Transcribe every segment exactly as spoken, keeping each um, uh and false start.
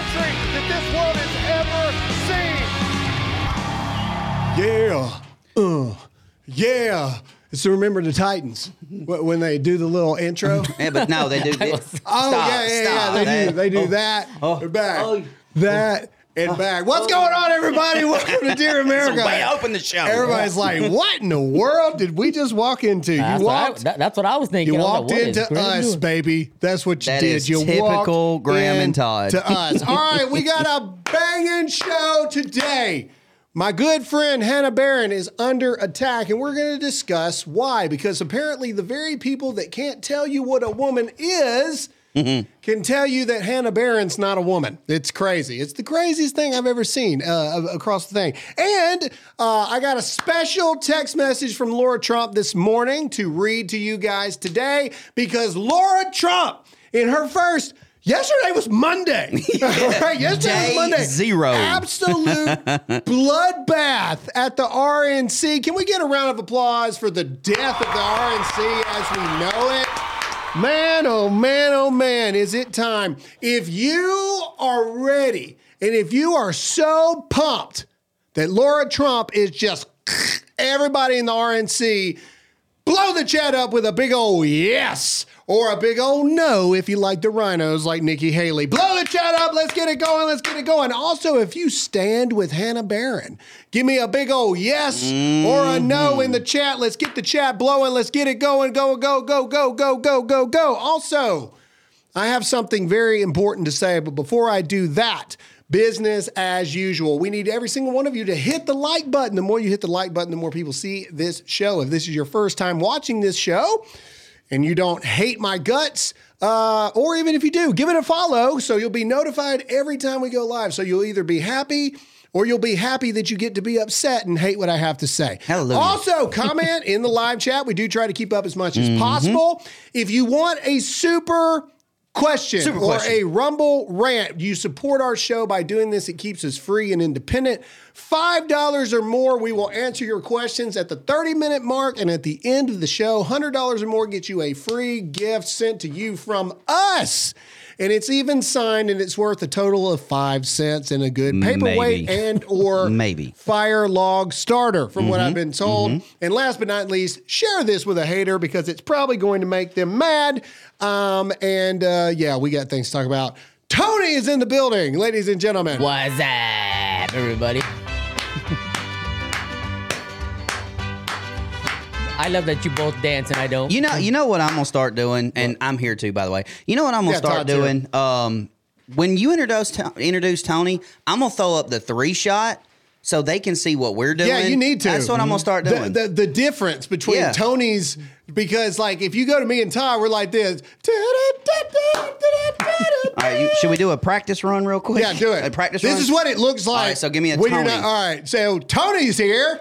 country that this world has ever seen. Yeah. Uh, yeah. So remember the Titans when they do the little intro? Yeah, but no, they do this. Oh, Stop, yeah, yeah, stop. yeah. They That- do, they do oh, that. oh, They're back. oh, that and back. What's going on, everybody? Welcome to Dear America. Way open the show. Everybody's like, what in the world did we just walk into? That's, you what I, walked, that, that's what I was thinking. you I was walked like, what is into Graham us, doing? baby. That's what you That did. is You typical walked Graham and in Todd. to us. All right, we got a banging show today. My good friend Hannah Barron is under attack, and we're going to discuss why. Because apparently the very people that can't tell you what a woman is mm-hmm. can tell you that Hannah Barron's not a woman. It's crazy. It's the craziest thing I've ever seen uh, across the thing. And uh, I got a special text message from Laura Trump this morning to read to you guys today, because Laura Trump, in her first... Yesterday was Monday. Right? Yesterday Day was Monday. Zero. Absolute bloodbath at the R N C. Can we get a round of applause for the death of the R N C as we know it? Man, oh man, oh man, is it time. If you are ready, and if you are so pumped that Laura Trump is just everybody in the R N C, blow the chat up with a big old yes. Or a big old no if you like the rhinos like Nikki Haley. Blow the chat up. Let's get it going. Let's get it going. Also, if you stand with Hannah Barron, give me a big old yes mm-hmm. or a no in the chat. Let's get the chat blowing. Let's get it going. Go, go, go, go, go, go, go, go. Also, I have something very important to say, but before I do that, business as usual. We need every single one of you to hit the like button. The more you hit the like button, the more people see this show. If this is your first time watching this show, and you don't hate my guts, uh, or even if you do, give it a follow so you'll be notified every time we go live. So you'll either be happy or you'll be happy that you get to be upset and hate what I have to say. Hallelujah. Also, comment in the live chat. We do try to keep up as much as mm-hmm. possible. If you want a super... Question Super or question. a Rumble rant. You support our show by doing this. It keeps us free and independent. five dollars or more, we will answer your questions at the thirty-minute mark, and at the end of the show, one hundred dollars or more gets you a free gift sent to you from us. And it's even signed, and it's worth a total of five cents in a good paperweight Maybe. and or Maybe. fire log starter, from mm-hmm. what I've been told. Mm-hmm. And last but not least, share this with a hater because it's probably going to make them mad. Um, and uh, yeah, we got things to talk about. Tony is in the building, ladies and gentlemen. What's up, everybody? I love that you both dance and I don't. You know, you know what I'm gonna start doing, and what? I'm here too, by the way. You know what I'm gonna yeah, start doing? Um, when you introduce introduce Tony, I'm gonna throw up the three shot so they can see what we're doing. Yeah, you need to. That's what mm-hmm. I'm gonna start doing. The, the, the difference between yeah. Tony's, because like if you go to me and Ty, we're like this. All right, you, should we do a practice run real quick? Yeah, do it. A practice this run. This is what it looks like. All right, so give me a when Tony. You're not, all right, so Tony's here.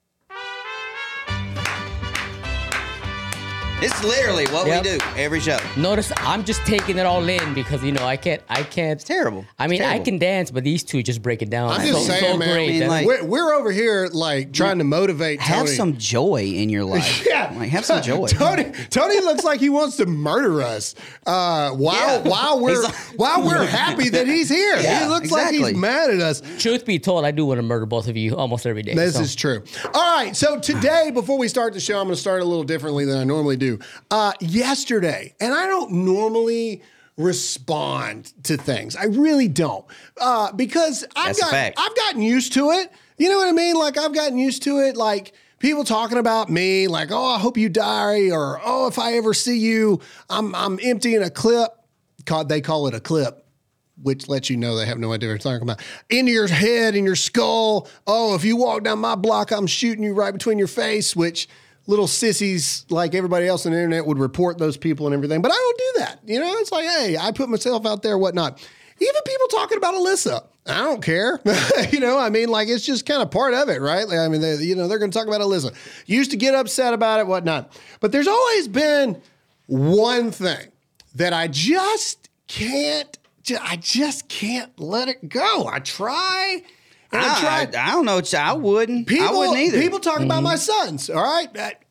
It's literally what yep. we do every show. Notice I'm just taking it all in because, you know, I can't, I can't. It's terrible. I mean, terrible. I can dance, but these two just break it down. I'm just so, saying, so man. Great. I mean, like, we're, we're over here, like, trying to motivate Tony. Have some joy in your life. yeah. Like, have some joy. Tony, Tony looks like he wants to murder us uh, while, yeah. while we're like, while we're happy that he's here. Yeah, he looks exactly. like he's mad at us. Truth be told, I do want to murder both of you almost every day. This so. is true. All right. So today, before we start the show, I'm going to start a little differently than I normally do. Uh, yesterday, and I don't normally respond to things. I really don't. Uh, because I've That's got, a fact. I've gotten used to it. You know what I mean? Like I've gotten used to it. Like people talking about me, like, oh, I hope you die, or oh, if I ever see you, I'm I'm emptying a clip. They call it a clip, which lets you know they have no idea what they're talking about. In your head, in your skull. Oh, if you walk down my block, I'm shooting you right between your face, which little sissies like everybody else on the internet would report those people and everything. But I don't do that. You know, it's like, hey, I put myself out there, whatnot. Even people talking about Alyssa, I don't care. you know, I mean, like, it's just kind of part of it, right? Like, I mean, they, you know, they're going to talk about Alyssa. Used to get upset about it, whatnot. But there's always been one thing that I just can't, I just can't let it go. I try. And I, I, tried. I, I don't know. I wouldn't. People, I wouldn't either. People talk mm-hmm. about my sons, all right? I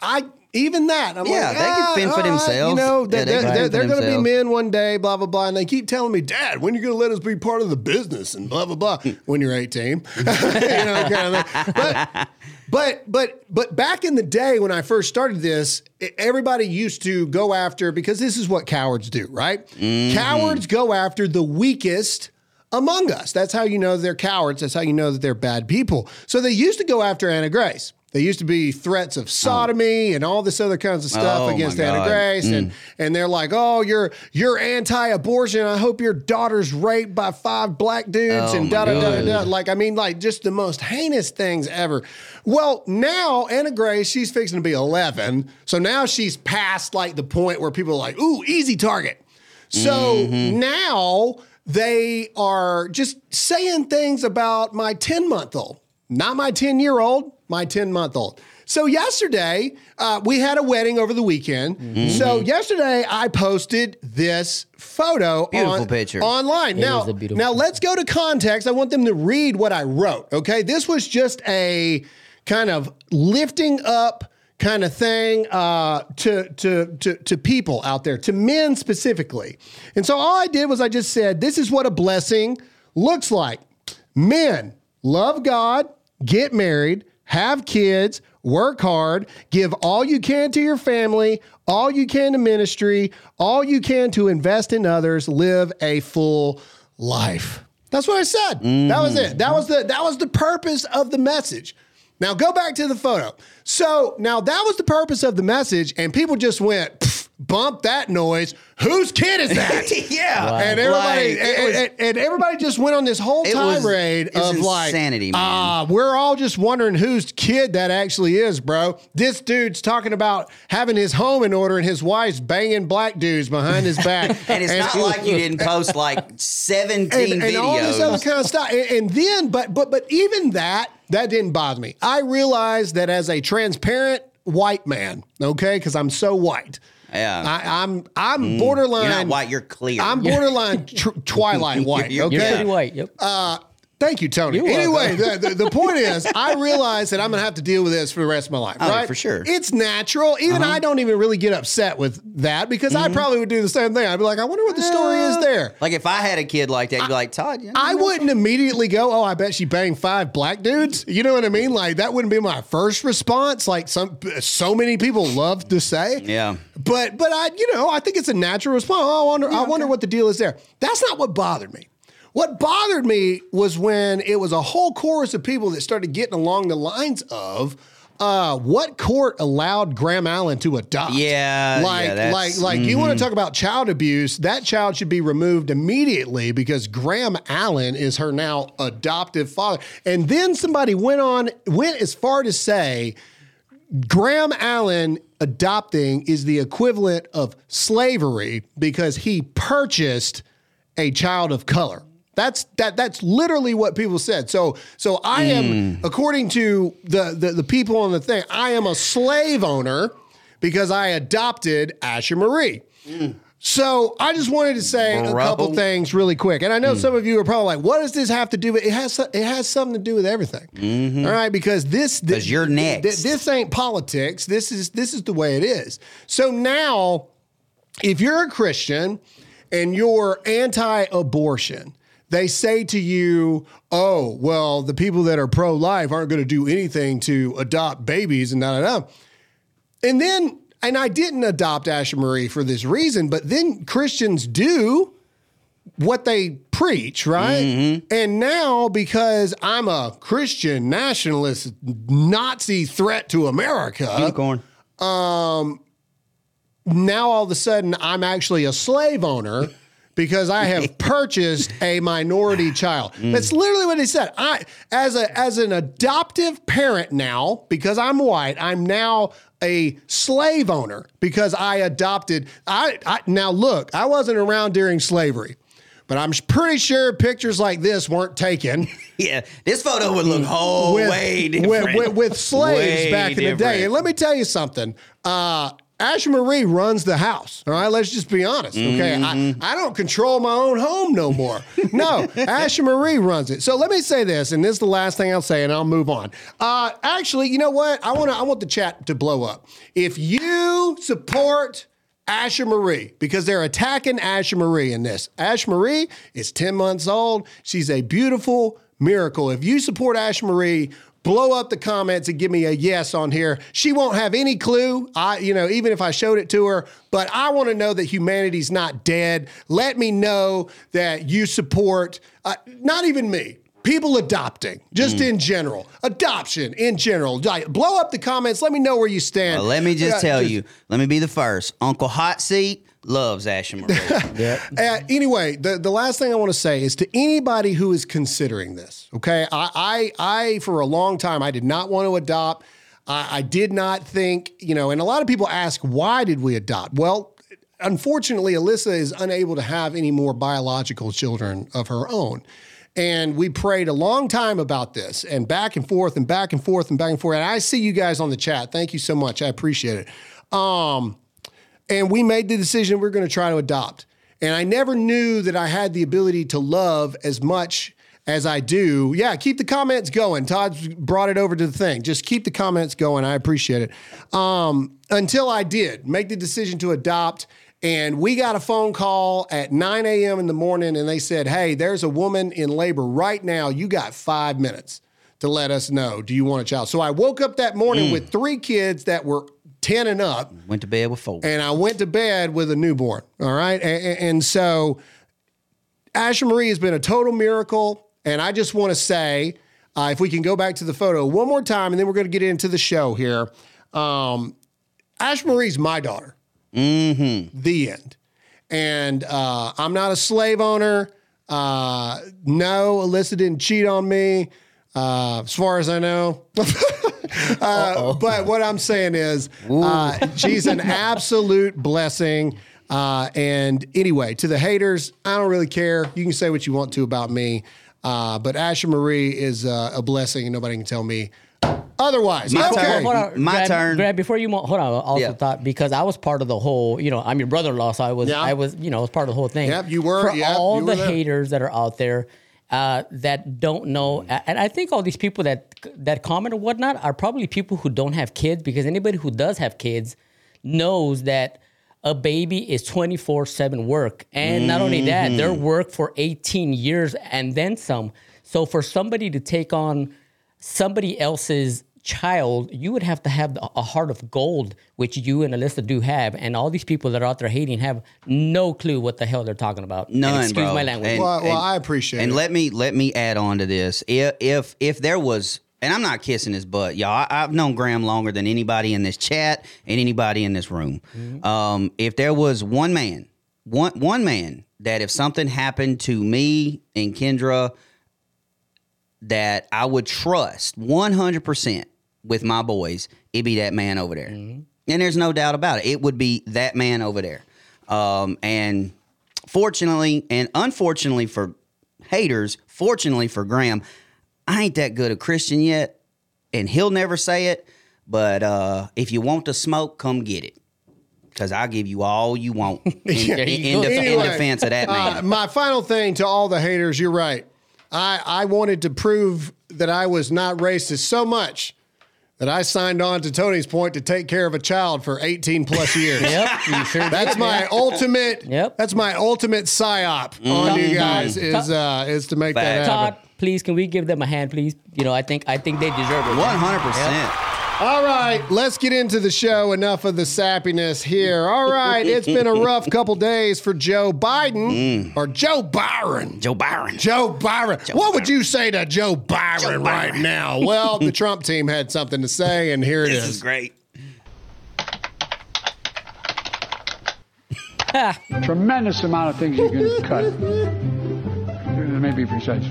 even that, I'm Yeah, like, they can ah, fend for all right, themselves. You know, Yeah, they're, they can they're, fend for they're going to be themselves. men one day, blah, blah, blah. And they keep telling me, Dad, when are you going to let us be part of the business and blah, blah, blah, when you're eighteen. you know, kind of thing. But, but, but, but back in the day when I first started this, everybody used to go after, because this is what cowards do, right? Mm-hmm. Cowards go after the weakest among us. That's how you know they're cowards. That's how you know that they're bad people. So they used to go after Anna Grace. There used to be threats of sodomy oh. and all this other kinds of stuff oh, against Anna Grace. Mm. And, and they're like, oh, you're you're anti-abortion. I hope your daughter's raped by five black dudes oh, and da da da da. Like, I mean, like just the most heinous things ever. Well, now Anna Grace, she's fixing to be eleven. So now she's past like the point where people are like, ooh, easy target. So mm-hmm. now they are just saying things about my ten-month-old. Not my ten-year-old, my ten-month-old. So yesterday, uh, we had a wedding over the weekend. Mm-hmm. So yesterday, I posted this photo beautiful on, picture. online. It now, now let's go to context. I want them to read what I wrote, okay? This was just a kind of lifting up kind of thing uh, to, to, to, to people out there, to men specifically. And so all I did was I just said, this is what a blessing looks like. Men, love God, get married, have kids, work hard, give all you can to your family, all you can to ministry, all you can to invest in others, live a full life. That's what I said. Mm-hmm. That was it. That was the that was the purpose of the message. Now go back to the photo. So now that was the purpose of the message, and people just went, bump that noise. Whose kid is that? yeah. Wow. And everybody like, and, was, and, and everybody just went on this whole tirade was, of like insanity, ah, uh, we're all just wondering whose kid that actually is, bro. This dude's talking about having his home in order and his wife's banging black dudes behind his back. and it's and, not like you didn't post like seventeen and, videos. And all this other kind of stuff. And, and then, but but but even that, that didn't bother me. I realized that as a transparent white man, okay, because I'm so white. Yeah, I, I'm I'm mm. borderline. You're not white. You're clear. I'm borderline tr- twilight white. you're, okay, you're pretty white. Yep. Uh, thank you, Tony. You're anyway, the, the, the point is, I realize that I'm gonna have to deal with this for the rest of my life. Oh, right? For sure. It's natural. Even uh-huh. I don't even really get upset with that because mm-hmm. I probably would do the same thing. I'd be like, I wonder what the story uh, is there. Like if I had a kid like that, you'd be like, Todd. You know, I wouldn't immediately go, oh, I bet she banged five black dudes. You know what I mean? Like that wouldn't be my first response. Like some, so many people love to say. Yeah. But but I, you know, I think it's a natural response. Oh, I wonder, yeah, I wonder okay. what the deal is there. That's not what bothered me. What bothered me was when it was a whole chorus of people that started getting along the lines of uh, what court allowed Graham Allen to adopt. Yeah, like yeah, like like mm-hmm. you want to talk about child abuse? That child should be removed immediately because Graham Allen is her now adoptive father. And then somebody went on went as far to say Graham Allen adopting is the equivalent of slavery because he purchased a child of color. That's that. That's literally what people said. So, so I am, mm. according to the, the the people on the thing, I am a slave owner because I adopted Asher Marie. Mm. So I just wanted to say Bravo. a couple things really quick. And I know mm. some of you are probably like, what does this have to do with it? Has it has something to do with everything. Mm-hmm. All right, because this because you're next. Th- this ain't politics. This is this is the way it is. So now, if you're a Christian and you're anti-abortion, they say to you, oh, well, the people that are pro-life aren't going to do anything to adopt babies and da da da. And then, and I didn't adopt Asher Marie for this reason, but then Christians do what they preach, right? Mm-hmm. And now, because I'm a Christian nationalist Nazi threat to America, Unicorn. um, now all of a sudden I'm actually a slave owner because I have purchased a minority child. Mm. That's literally what he said. I, as a as an adoptive parent now, because I'm white, I'm now a slave owner because I adopted. I, I now look, I wasn't around during slavery, but I'm pretty sure pictures like this weren't taken. Yeah, this photo would look whole with, way different. With, with, with slaves way back in different. the day. And let me tell you something. Uh, Asher Marie runs the house. All right, let's just be honest. Okay, mm-hmm. I, I don't control my own home no more. No, Asher Marie runs it. So let me say this, and this is the last thing I'll say, and I'll move on. Uh, actually, you know what? I want to. I want the chat to blow up. If you support Asher Marie, because they're attacking Asher Marie in this. Asher Marie is ten months old. She's a beautiful miracle. If you support Asher Marie, blow up the comments and give me a yes on here. She won't have any clue, I, you know, even if I showed it to her, but I want to know that humanity's not dead. Let me know that you support, uh, not even me, people adopting, just mm. in general. Adoption in general. Blow up the comments. Let me know where you stand. Well, let me just uh, tell just, you, let me be the first. Uncle Hot Seat loves Asher Marie. Yep. Uh, anyway, the, the last thing I want to say is to anybody who is considering this, okay? I, I, I for a long time, I did not want to adopt. I, I did not think, you know, and a lot of people ask, why did we adopt? Well, unfortunately, Alyssa is unable to have any more biological children of her own. And we prayed a long time about this and back and forth and back and forth and back and forth. And I see you guys on the chat. Thank you so much. I appreciate it. Um, And we made the decision we're going to try to adopt. And I never knew that I had the ability to love as much as I do. Yeah, keep the comments going. Todd's brought it over to the thing. Just keep the comments going. I appreciate it. Um, until I did make the decision to adopt. And we got a phone call at nine a.m. in the morning, and they said, hey, there's a woman in labor right now. You got five minutes to let us know. Do you want a child? So I woke up that morning mm. with three kids that were ten and up. Went to bed with four. And I went to bed with a newborn. All right. And, and so Asher Marie has been a total miracle. And I just want to say, uh, if we can go back to the photo one more time, and then we're going to get into the show here. Um, Asher Marie's my daughter. Mm-hmm. The end. And uh, I'm not a slave owner. Uh, no, Alyssa didn't cheat on me, uh, as far as I know. Uh, but what I'm saying is, uh, she's an absolute blessing. Uh, and anyway, to the haters, I don't really care. You can say what you want to about me. Uh, but Asher Marie is uh, a blessing, and nobody can tell me otherwise. My okay. turn. Hold on, My Grab, turn. Grab, before you mo- hold on, I also Yeah. thought, because I was part of the whole, you know, I'm your brother-in-law, so I was, Yeah. I was, you know, I was part of the whole thing. Yep, you were. For Yep, all you were the there. haters that are out there uh, that don't know, and I think all these people that that comment or whatnot are probably people who don't have kids, because anybody who does have kids knows that a baby is twenty-four seven work. And not only that, they're work for eighteen years and then some. So for somebody to take on somebody else's child, you would have to have a heart of gold, which you and Alyssa do have. And all these people that are out there hating have no clue what the hell they're talking about. None, and excuse bro. my language. And- Well, well, I appreciate And it. let me let me add on to this. If if if there was, and I'm not kissing his butt, y'all. I, I've known Graham longer than anybody in this chat and anybody in this room. Mm-hmm. Um, if there was one man, one one man that if something happened to me and Kendra, that I would trust one hundred percent with my boys, it'd be that man over there. Mm-hmm. And there's no doubt about it. It would be that man over there. Um, and fortunately and unfortunately for haters, fortunately for Graham, I ain't that good a Christian yet, and he'll never say it. But uh, if you want the smoke, come get it, because I'll give you all you want in, in, in, def- Anyway, in defense of that man. Uh, my final thing to all the haters, you're right. I, I wanted to prove that I was not racist so much that I signed on to Tony's point to take care of a child for eighteen plus years. Yep, you sure That's did, my yeah. ultimate. Yep. That's my ultimate psyop on you guys is uh, is to make that Todd, happen. please, can we give them a hand, please? You know, I think I think they deserve it. one hundred percent. All right, let's get into the show. Enough of the sappiness here. All right, it's been a rough couple days for Joe Biden or Joe Byron. Joe Byron. Joe Byron. Joe what Byron. would you say to Joe Byron, Joe right Byron. now? Well, the Trump team had something to say, and here it This is. is great. Tremendous amount of things you can cut. Let me be precise.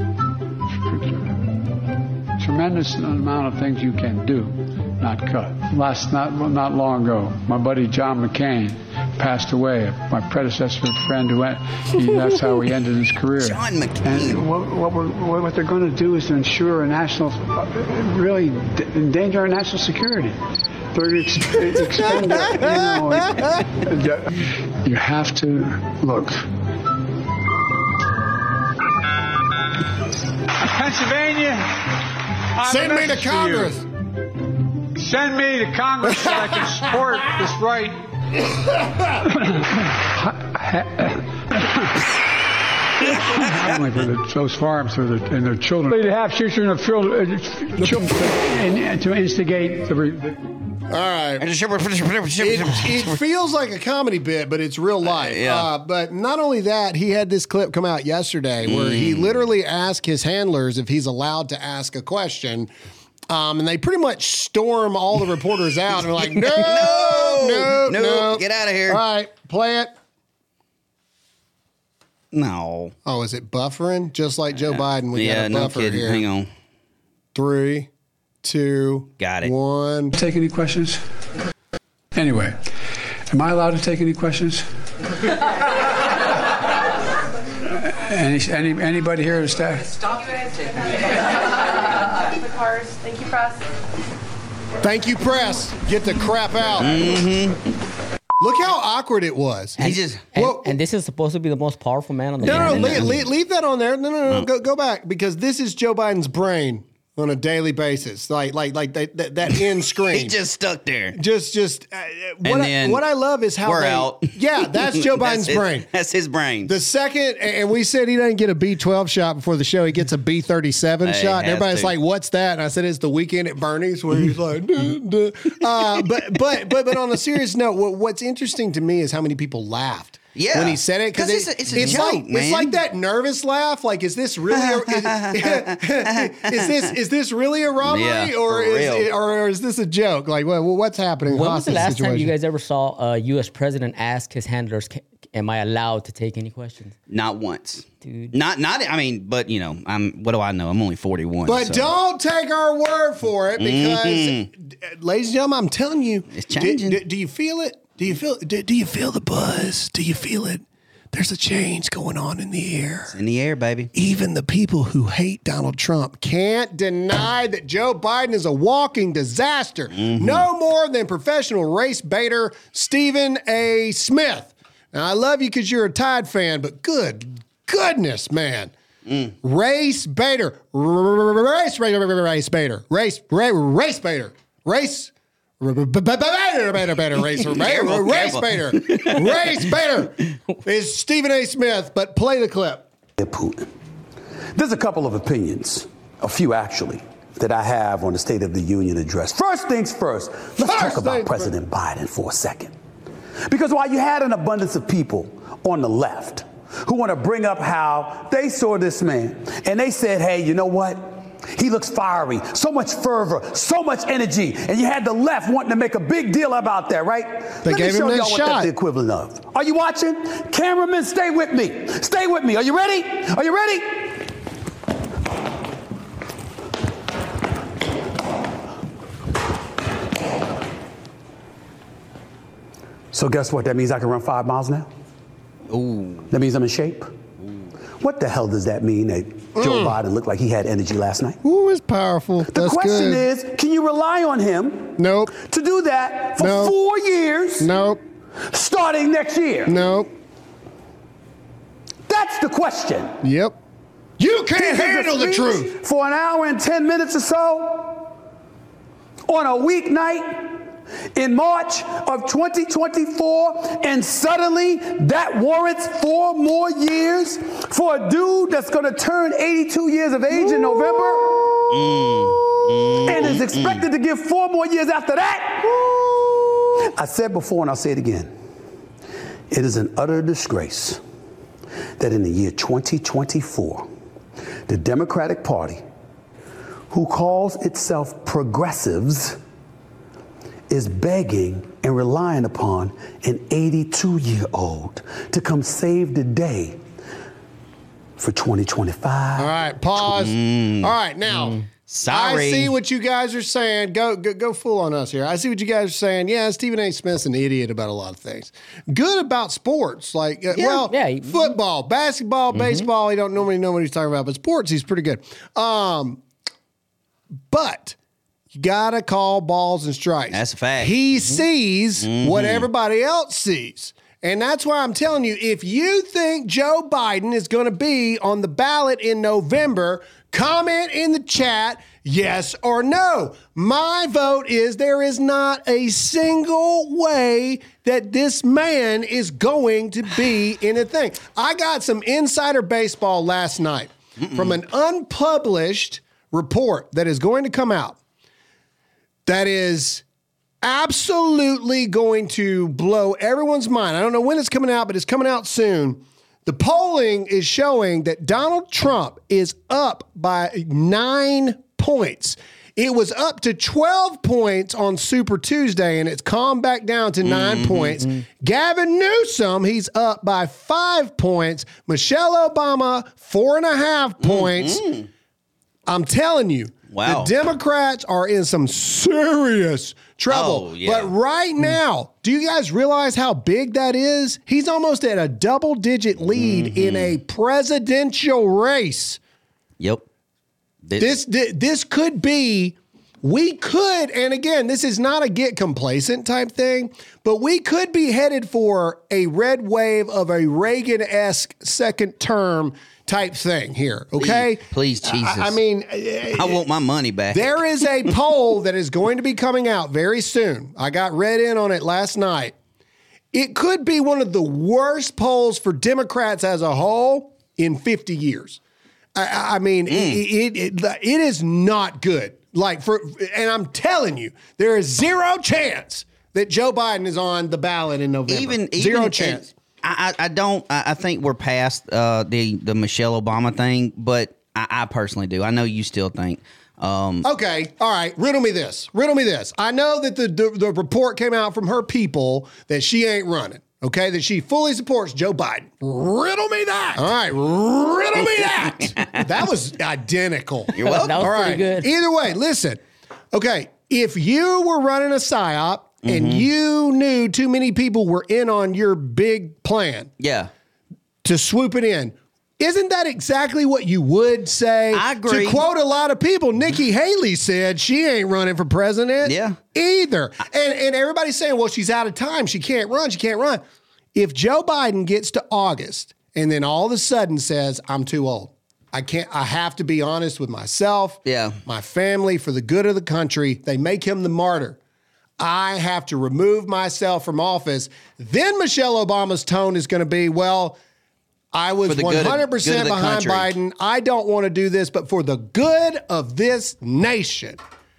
Tremendous amount of things you can do, not cut. Last, not not long ago, my buddy John McCain passed away. My predecessor friend who went, he, that's how he ended his career. John McCain. And what, what, we're, what they're going to do is to ensure a national, really d- endanger our national security. They're ex- expend, you know, you have to look. Pennsylvania, I Send me to message for Congress. you. Send me to Congress so I can support this right. Only for the, those farms for the, and their children. They have children of children, uh, children and, to instigate the. the All right. It, it feels like a comedy bit, but it's real life. Uh, yeah. Uh, but not only that, he had this clip come out yesterday where he literally asked his handlers if he's allowed to ask a question. Um, and they pretty much storm all the reporters out and are like, no, no, no, no, no. get out of here. All right, play it. No. Oh, is it buffering? Just like Joe Biden, we Yeah, got a no buffer kidding. here. Hang on. Three, two, Got it. one. Take any questions? Anyway, am I allowed to take any questions? any, any anybody here to stay? Stop it. The cars. Thank you, press. Thank you, press. Get the crap out. Mm-hmm. Look how awkward it was. He just. And, Well- and this is supposed to be the most powerful man on the No, no, planet. leave, leave, leave that on there. No, no, no, go, go back because this is Joe Biden's brain on a daily basis, like, like, like that, that, that end screen. He just stuck there. just, just. Uh, what, And I, then what I love is how we're they, out. Yeah, that's Joe That's Biden's his- brain. That's his brain. The second, and we said he doesn't get a B twelve shot before the show, he gets a B thirty-seven Hey, shot. And has everybody's to. like, "What's that?" And I said, "It's the Weekend at Bernie's," where he's like, duh, duh. Uh, "But, but, but, but on a serious note, what, what's interesting to me is how many people laughed." Yeah. when he said it, 'Cause because it's a- it's a like joke, it's man. like that nervous laugh. Like, is this really? A, is, is this is this really a robbery, Yeah, or for is real. it, or is this a joke? Like, well, what's happening? When was the Hostage last time you situation? guys ever saw a U S president ask his handlers, "Ca- am I allowed to take any questions? Not once. Dude. Not, not. I mean, but you know, I'm. What do I know? I'm only forty-one. But so. don't take our word for it because, Mm-hmm. ladies and gentlemen, I'm telling you, It's do- changing. Do, do you feel it? Do you feel? Do, do you feel the buzz? Do you feel it? There's a change going on in the air. in the air, baby. Even the people who hate Donald Trump can't deny that Joe Biden is a walking disaster. Mm-hmm. No more than professional race baiter Stephen A. Smith. Now, I love you because you're a Tide fan, but good goodness, man. Mm. Race baiter. Race, race, race baiter. Race, ra- race baiter. Race. Baiter, baiter, baiter, race, Careful, race careful. baiter, race baiter is Stephen A. Smith. But play the clip. Putin. There's a couple of opinions, a few actually, that I have on the State of the Union address. First things first, let's First talk about things President Biden for a second. Because while you had an abundance of people on the left who want to bring up how they saw this man and they said, hey, you know what? He looks fiery, so much fervor, so much energy. And you had the left wanting to make a big deal about that, right? They Let gave me him show that y'all what shot. that's the equivalent of. Are you watching? Cameramen, stay with me. Stay with me. Are you ready? Are you ready? So guess what? That means I can run five miles now? Ooh. That means I'm in shape? What the hell does that mean that Joe Biden looked like he had energy last night? Ooh, it's powerful. The That's question good. is, can you rely on him Nope. to do that for No. four years Nope. starting next year? Nope. That's the question. Yep. You can't He gives a handle the speech truth. For an hour and ten minutes or so on a weeknight in March of twenty twenty-four, and suddenly that warrants four more years for a dude that's going to turn eighty-two years of age in November and is expected to give four more years after that. I said before and I'll say it again. It is an utter disgrace that in the year twenty twenty-four, the Democratic Party, who calls itself progressives, is begging and relying upon an eighty-two-year-old to come save the day for twenty twenty-five. All right, pause. All right, now, Sorry. I see what you guys are saying. Go, go go full on us here. I see what you guys are saying. Yeah, Stephen A. Smith's an idiot about a lot of things. Good about sports. Like, uh, well, yeah. football, basketball, Mm-hmm. baseball. He don't normally know what he's talking about, but sports, he's pretty good. Um, but you got to call balls and strikes. That's a fact. He Mm-hmm. sees what everybody else sees. And that's why I'm telling you, if you think Joe Biden is going to be on the ballot in November, comment in the chat, yes or no. My vote is there is not a single way that this man is going to be in a thing. I got some insider baseball last night Mm-mm. from an unpublished report that is going to come out that is absolutely going to blow everyone's mind. I don't know when it's coming out, but it's coming out soon. The polling is showing that Donald Trump is up by nine points. It was up to twelve points on Super Tuesday, and it's calmed back down to nine mm-hmm. points. Gavin Newsom, he's up by five points. Michelle Obama, four and a half points. Mm-hmm. I'm telling you, wow. the Democrats are in some serious trouble. Oh, yeah. But right now, do you guys realize how big that is? He's almost at a double-digit lead mm-hmm. in a presidential race. Yep. This, this this could be, we could, and again, this is not a get complacent type thing, but we could be headed for a red wave of a Reagan-esque second term type thing here, okay? Please, please Jesus. I, I mean, I want my money back. There is a poll that is going to be coming out very soon. I got read in on it last night. It could be one of the worst polls for Democrats as a whole in fifty years. I, I mean, mm. it, it, it, it is not good. Like for, and I'm telling you, there is zero chance that Joe Biden is on the ballot in November. Even, even zero chance. I, I don't. I think we're past uh, the the Michelle Obama thing, but I, I personally do. I know you still think. Um, okay, all right. Riddle me this. Riddle me this. I know that the, the the report came out from her people that she ain't running. Okay, that she fully supports Joe Biden. Riddle me that. All right, riddle me that. That was identical. You're welcome. That was all right. pretty good. Either way, listen. Okay, if you were running a psyop. And mm-hmm. you knew too many people were in on your big plan. Yeah. To swoop it in. Isn't that exactly what you would say? I agree. To quote a lot of people, Nikki Haley said she ain't running for president yeah. either. And, and everybody's saying, well, she's out of time. She can't run. She can't run. If Joe Biden gets to August and then all of a sudden says, I'm too old. I can't, I have to be honest with myself, yeah. my family, for the good of the country. They make him the martyr. I have to remove myself from office. Then Michelle Obama's tone is going to be, well, I was one hundred percent behind Biden. I don't want to do this, but for the good of this nation,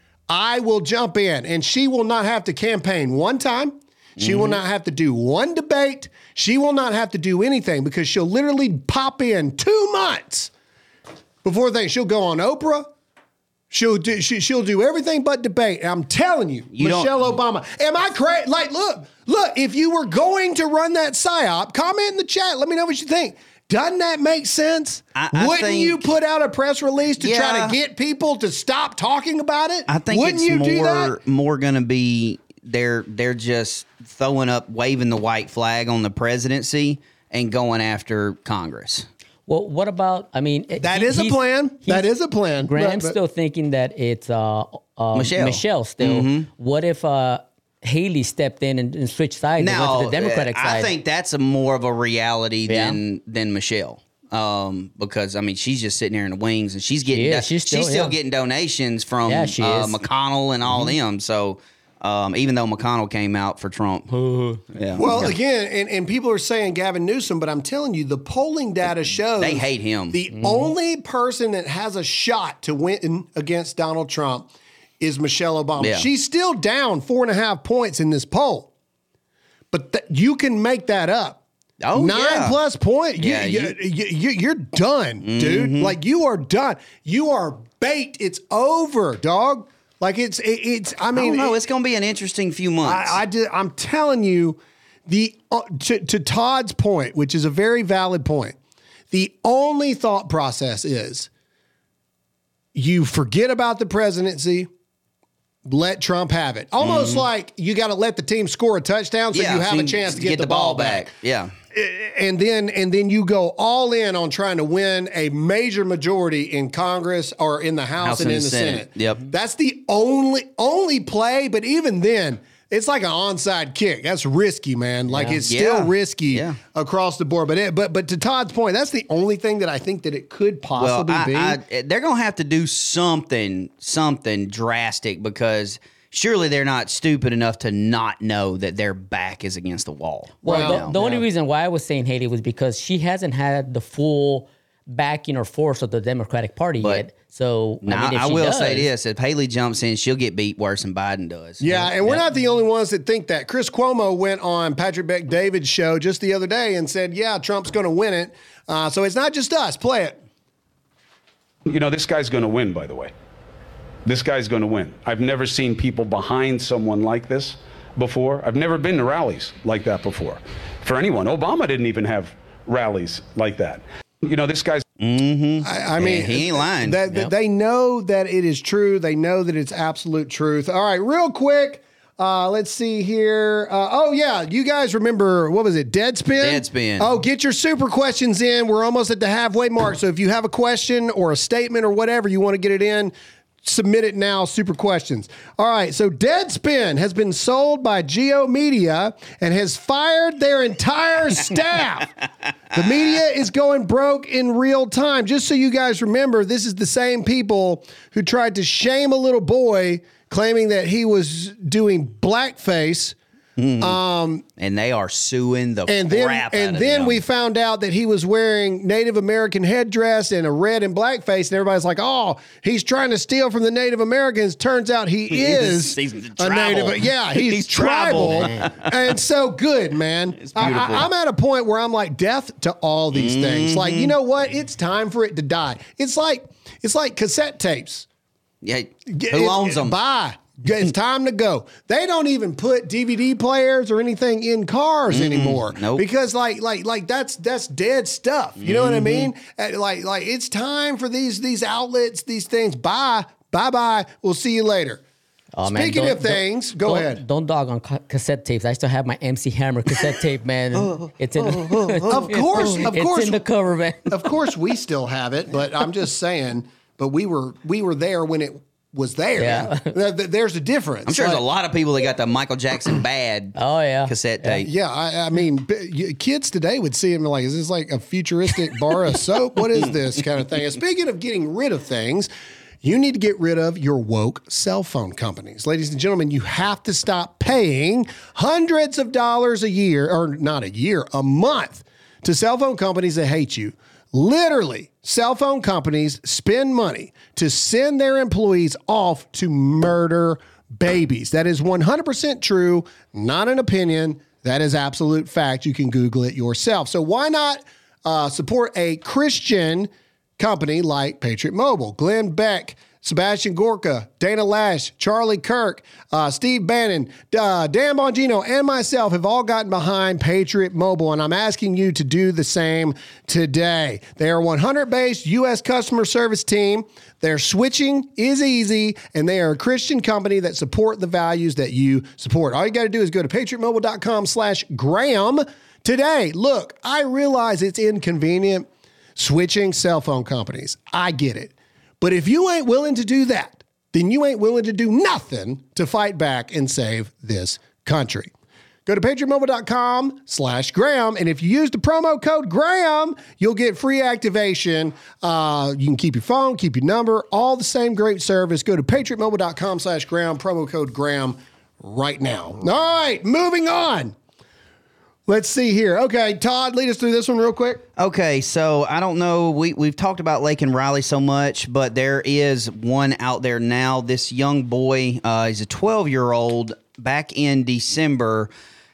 I will jump in. And she will not have to campaign one time. She mm-hmm. will not have to do one debate. She will not have to do anything because she'll literally pop in two months before they, she'll go on Oprah. She'll do she, she'll do everything but debate. And I'm telling you, you Michelle Obama. Am I crazy? Like, look, look, if you were going to run that psyop, comment in the chat. Let me know what you think. Doesn't that make sense? I, I Wouldn't think, you put out a press release to yeah, try to get people to stop talking about it? I think Wouldn't it's you more, do that? more going to be they're they're just throwing up, waving the white flag on the presidency and going after Congress. Well, what about, I mean... That he, is a plan. That is a plan. Graham's but, but, still thinking that it's uh, uh, Michelle. Michelle still. Mm-hmm. What if uh, Haley stepped in and, and switched sides now, and went to the Democratic uh, side? I think that's a more of a reality yeah. than than Michelle. Um, because, I mean, she's just sitting there in the wings and she's getting... Yeah, do- she's still, she's still yeah. getting donations from yeah, she uh, is. McConnell and all mm-hmm. them. So... Um, even though McConnell came out for Trump. yeah. Well, yeah. again, and, and people are saying Gavin Newsom, but I'm telling you, the polling data shows they hate him. The mm-hmm. only person that has a shot to win against Donald Trump is Michelle Obama. Yeah. She's still down four and a half points in this poll, but th- you can make that up. Oh, Nine yeah. plus point. You, Yeah, you, you, you, you're done, mm-hmm. dude. Like you are done. You are bait. It's over, dog. Like it's, it, it's, I mean, I don't know. it, It's going to be an interesting few months. I, I did, I'm telling you, the uh, to, to Todd's point, which is a very valid point, the only thought process is you forget about the presidency, let Trump have it. Almost mm-hmm. like you got to let the team score a touchdown so yeah, you have so a chance to get, get the, the ball, ball back. back. Yeah. And then and then you go all in on trying to win a major majority in Congress or in the House, House and, and in the Senate. Senate. Yep. That's the only only play, but even then, it's like an onside kick. That's risky, man. Like yeah. it's still yeah. risky yeah. across the board. But it, but but to Todd's point, that's the only thing that I think that it could possibly well, I, be. I, they're gonna have to do something something drastic because surely they're not stupid enough to not know that their back is against the wall. Well, right the, the only reason why I was saying Haley was because she hasn't had the full backing or force of the Democratic Party but, yet. So now, I, mean, I will does, say this: if Haley jumps in, she'll get beat worse than Biden does. Yeah, and we're not the only ones that think that. Chris Cuomo went on Patrick Bet-David's show just the other day and said, "Yeah, Trump's going to win it." Uh, so it's not just us. Play it. You know, this guy's going to win. By the way, this guy's going to win. I've never seen people behind someone like this before. I've never been to rallies like that before. For anyone, Obama didn't even have rallies like that. You know, this guy's. Mm-hmm. I, I mean, yeah, he ain't lying. That, yep. They know that it is true. They know that it's absolute truth. All right, real quick. Uh, let's see here. Uh, oh, yeah. You guys remember, what was it? Deadspin? Deadspin. Oh, get your super questions in. We're almost at the halfway mark. So if you have a question or a statement or whatever, you want to get it in, submit it now, super questions. All right, so Deadspin has been sold by Geo Media and has fired their entire staff. The media is going broke in real time. Just so you guys remember, this is the same people who tried to shame a little boy claiming that he was doing blackface. Mm. Um, and they are suing the and then, crap And out of then them. we found out that he was wearing Native American headdress and a red and blackface, and everybody's like, "Oh, he's trying to steal from the Native Americans." Turns out he, he is, is a Native. Yeah, he's, he's tribal, tribal and so good, man. It's beautiful. I, I'm at a point where I'm like, death to all these mm-hmm. things. Like, you know what? It's time for it to die. It's like it's like cassette tapes. Yeah, who it, owns them? Bye. It's time to go. They don't even put D V D players or anything in cars mm-hmm. anymore. Nope. Because like like like that's that's dead stuff. You mm-hmm. know what I mean? Like like it's time for these these outlets, these things. Bye. Bye bye. We'll see you later. Oh, Speaking man, of things, go don't, ahead. Don't dog on ca- cassette tapes. I still have my M C Hammer cassette tape, man. oh, it's in. Oh, oh, of course, of it's course, in the cover, man. Of course, we still have it, but I'm just saying. But we were we were there when it was there. Yeah. There's a difference. I'm sure like, there's a lot of people that got the Michael Jackson Bad oh, yeah. cassette tape. Yeah, I, I mean, kids today would see him like, is this like a futuristic bar of soap? What is this kind of thing? And speaking of getting rid of things, you need to get rid of your woke cell phone companies. Ladies and gentlemen, you have to stop paying hundreds of dollars a year, or not a year, a month, to cell phone companies that hate you. Literally, cell phone companies spend money to send their employees off to murder babies. That is one hundred percent true, not an opinion. That is absolute fact. You can Google it yourself. So why not uh, support a Christian company like Patriot Mobile? Glenn Beck, Sebastian Gorka, Dana Lash, Charlie Kirk, uh, Steve Bannon, uh, Dan Bongino, and myself have all gotten behind Patriot Mobile, and I'm asking you to do the same today. They are one hundred based U S customer service team. Their switching is easy, and they are a Christian company that support the values that you support. All you got to do is go to patriotmobile.com slash Graham today. Look, I realize it's inconvenient switching cell phone companies. I get it. But if you ain't willing to do that, then you ain't willing to do nothing to fight back and save this country. Go to patriotmobile.com slash Graham. And if you use the promo code Graham, you'll get free activation. Uh, you can keep your phone, keep your number, all the same great service. Go to patriotmobile.com slash Graham, promo code Graham right now. All right, moving on. Let's see here. Okay, Todd, lead us through this one real quick. Okay, so I don't know. We, we've talked about Laken Riley so much, but there is one out there now. This young boy, uh, he's a twelve-year-old, back in December,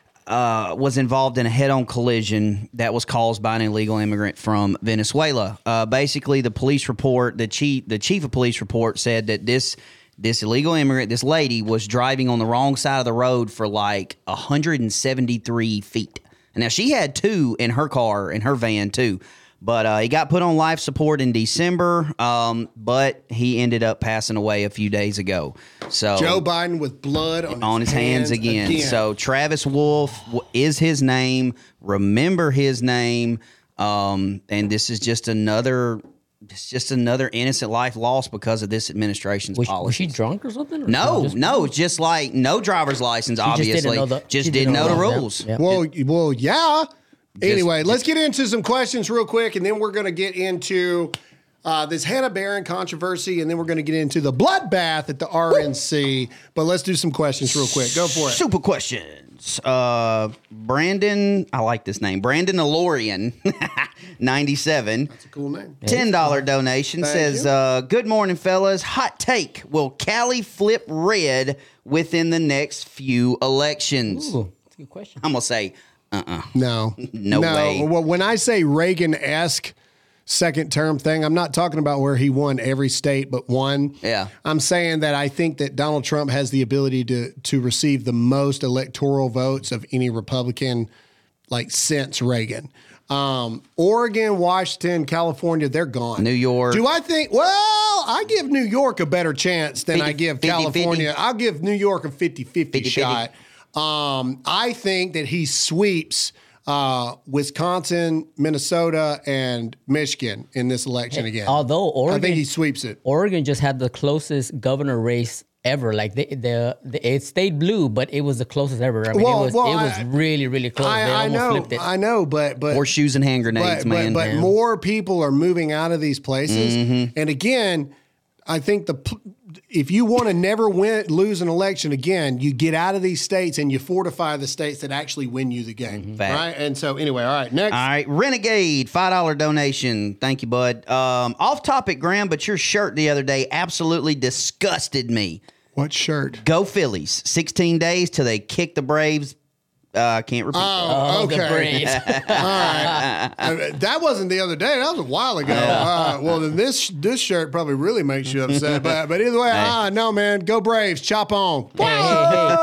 uh, was involved in a head-on collision that was caused by an illegal immigrant from Venezuela. Uh, basically, the police report, the chief, the chief of police report said that this This illegal immigrant, this lady, was driving on the wrong side of the road for like one hundred seventy-three feet. Now, she had two in her car, in her van, too. But uh, he got put on life support in December, um, but he ended up passing away a few days ago. So Joe Biden with blood on, on his hands, hands again. again. So Travis Wolf is his name. Remember his name. Um, and this is just another, it's just another innocent life lost because of this administration's was, policy. Was she drunk or something? Or no, just, no, just like no driver's license. She obviously, just didn't know the, just didn't know, know the rules. Yeah. Well, well, yeah. Just, anyway, let's get into some questions real quick, and then we're going to get into uh, this Hannah Barron controversy, and then we're going to get into the bloodbath at the R N C. But let's do some questions real quick. Go for it. Super questions. Uh, Brandon, I like this name. Brandon Alorian, ninety-seven. That's a cool name. ten dollars donation. Thank says, uh, good morning, fellas. Hot take. Will Cali flip red within the next few elections? Ooh, that's a good question. I'm going to say, uh-uh. No. No way. Well, when I say Reagan-esque second term thing, I'm not talking about where he won every state but one. Yeah. I'm saying that I think that Donald Trump has the ability to to receive the most electoral votes of any Republican, like, since Reagan. Um, Oregon, Washington, California, they're gone. New York. Do I think, well, I give New York a better chance than fifty, I give fifty, California. fifty. I'll give New York a fifty-fifty fifty, shot. Um, I think that he sweeps uh, Wisconsin, Minnesota, and Michigan in this election again. Although Oregon, I think he sweeps it. Oregon just had the closest governor race ever. Like the the, the it stayed blue, but it was the closest ever. I mean, Well, it was well, it was I- really really close. I, they I almost know, flipped it. I know, but but Horseshoes and hand grenades, but, man. But, but Yeah. more people are moving out of these places, Mm-hmm. and again, I think the p- if you want to never win lose an election again, you get out of these states and you fortify the states that actually win you the game, Fact. right? And so anyway, all right, next. All right, Renegade, five dollars donation. Thank you, bud. Um, off topic, Graham, but your shirt the other day absolutely disgusted me. What shirt? Go Phillies. sixteen days till they kick the Braves. Uh, I can't repeat that. Oh, Oh, the okay. Braves. All right. Uh, that wasn't the other day. That was a while ago. Uh, well, then this this shirt probably really makes you upset. But but either way, ah, no, man. Go Braves. Chop on. Hey, hey, hey.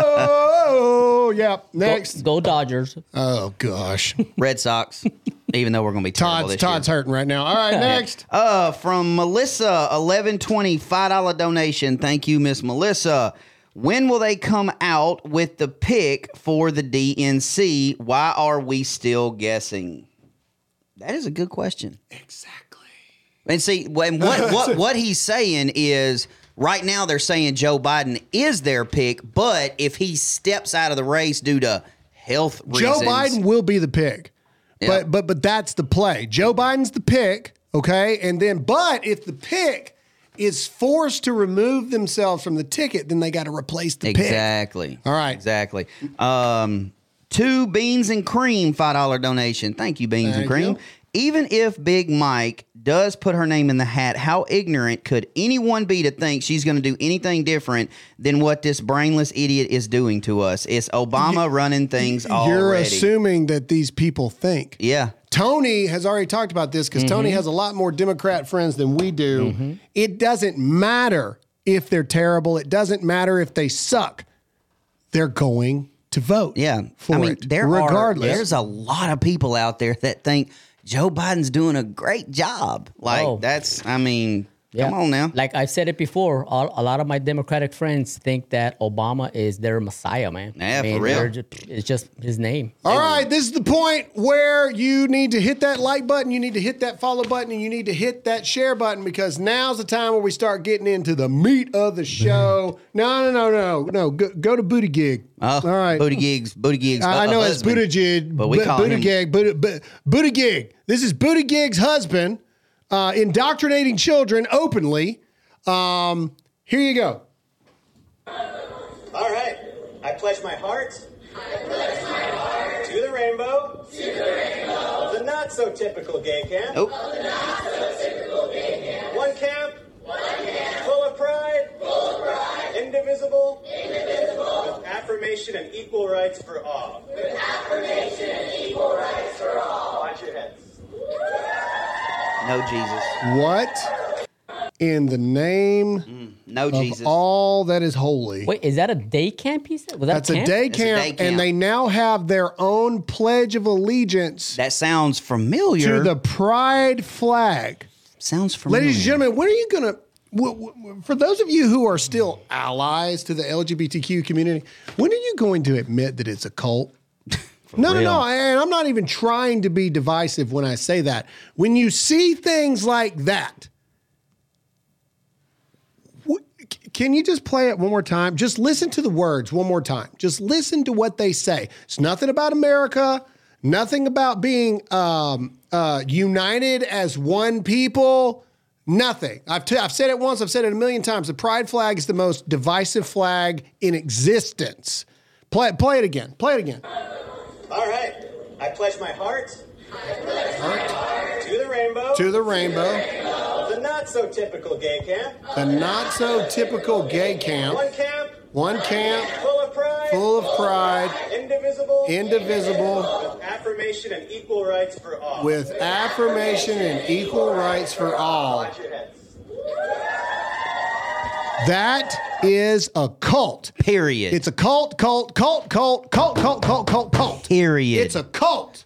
Oh, yep. Go, Next. go Dodgers. Oh, gosh. Red Sox, even though we're going to be terrible Todd's this Todd's year. hurting right now. All right, next. Uh, from Melissa, eleven twenty, five dollars donation. Thank you, Miss Melissa. When will they come out with the pick for the D N C? Why are we still guessing? That is a good question. Exactly. And see, when what what what he's saying is right now they're saying Joe Biden is their pick, but if he steps out of the race due to health reasons, Joe Biden will be the pick. Yeah. But but but that's the play. Joe Biden's the pick, okay? And then but if the pick is forced to remove themselves from the ticket, then they got to replace the pick. exactly. All right. exactly. Um, two beans and cream, five dollar donation. Thank you, beans and Thank cream. you. Even if Big Mike does put her name in the hat, how ignorant could anyone be to think she's going to do anything different than what this brainless idiot is doing to us? It's Obama running things already. You're assuming that these people think. Yeah. Tony has already talked about this because Tony Mm-hmm. has a lot more Democrat friends than we do. It doesn't matter if they're terrible. It doesn't matter if they suck. They're going to vote. Yeah. for I mean, it, there regardless. are, there's a lot of people out there that think Joe Biden's doing a great job. Like, Oh. that's, I mean, Yeah. come on now. Like I've said it before, all, a lot of my Democratic friends think that Obama is their messiah, man. Yeah, I mean, for real. they're ju- it's just his name. All right, this is the point where you need to hit that like button, you need to hit that follow button, and you need to hit that share button because now's the time where we start getting into the meat of the show. No, no, no, no, no. Go, go to Booty Gig. Oh, All right. Booty Gigs, Booty Gigs. I I uh, know it's husband. Booty Gig, but we call Booty him Gig, Booty, Bu- Booty Gig. This is Booty Gig's husband uh, indoctrinating children openly. Um, here you go. All right. I pledge my heart. I pledge my heart to the rainbow. To the rainbow. The not so typical gay camp. Nope. The not so typical gay camp. One camp. One camp. Full of pride. Full of pride. Indivisible. Indivisible. With affirmation and equal rights for all. With affirmation and equal rights for all. Watch your heads. No Jesus. What? in the name Mm, no, of Jesus. all that is holy. Wait, is that a day camp? You said was that That's a, a camp? day That's a camp, day camp. and they now have their own Pledge of Allegiance That sounds familiar. to the pride flag. sounds familiar. Ladies and gentlemen, when are you going to, w- w- for those of you who are still allies to the L G B T Q community, when are you going to admit that it's a cult? No, no, real. no. And I'm not even trying to be divisive when I say that. When you see things like that, wh- can you just play it one more time? Just listen to the words one more time. Just listen to what they say. It's nothing about America, nothing about being um, uh, united as one people, nothing. I've, t- I've said it once, I've said it a million times. The pride flag is the most divisive flag in existence. Play, play it again. Play it again. All right. I pledge my heart. I pledge my heart to the rainbow. To the rainbow. The not so typical gay camp. The not so typical gay camp. One camp. One camp Full of pride. full of pride, Indivisible. indivisible, With affirmation and equal rights for all. with affirmation and equal rights for all. Watch your heads. That is a cult. Period. It's a cult, cult, cult, cult, cult, cult, cult, cult, cult. Period. It's a cult.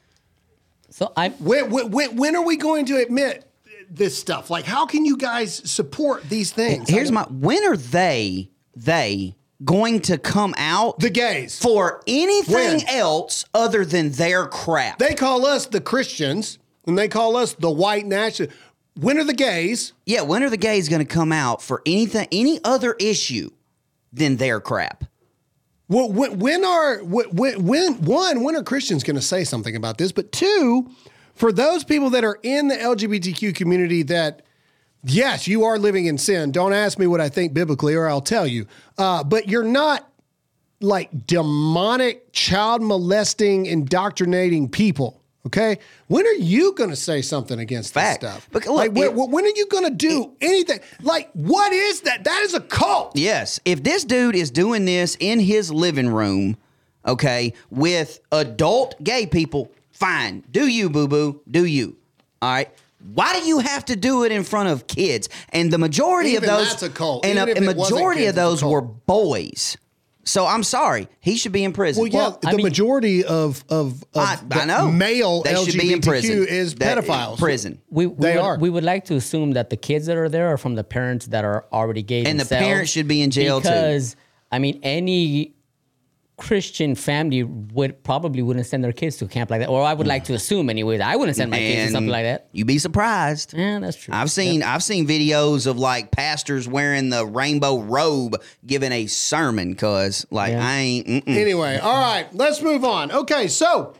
So I When, when, when are we going to admit this stuff? Like, how can you guys support these things? Here's my. When are they? They going to come out the gays. for anything When? else other than their crap? They call us the Christians, and they call us the white national. When are the gays? yeah. When are the gays going to come out for anything, any other issue than their crap? Well, when, when are when, when one when are Christians going to say something about this? But two, for those people that are in the L G B T Q community, that yes, you are living in sin. Don't ask me what I think biblically, or I'll tell you. Uh, but you're not like demonic, child molesting, indoctrinating people. Okay, when are you going to say something against Fact. this stuff? But look, like, when, it- when are you going to do anything? Like, what is that? That is a cult. Yes. If this dude is doing this in his living room, okay, with adult gay people, fine. Do you, boo boo? Do you? All right. Why do you have to do it in front of kids? And the majority Even of those, that's a cult. and Even a, if a it wasn't majority kids, of it's a those cult. were boys. So I'm sorry, he should be in prison. Well, yeah, Well, I the mean- majority of of, of I, the I know male they should be in L G B T Q prison. is That- pedophiles. Prison. we, we They would, are. we would like to assume that the kids that are there are from the parents that are already gay And the themselves, parents should be in jail, too. because I mean any Christian family would probably wouldn't send their kids to a camp like that, or I would like to assume anyways. I wouldn't send my kids to And something like that. You'd be surprised. Yeah, that's true. I've seen I've seen videos of like pastors wearing the rainbow robe giving a sermon, cause like Yeah. I ain't. Mm-mm. Anyway, all right, let's move on. Okay, so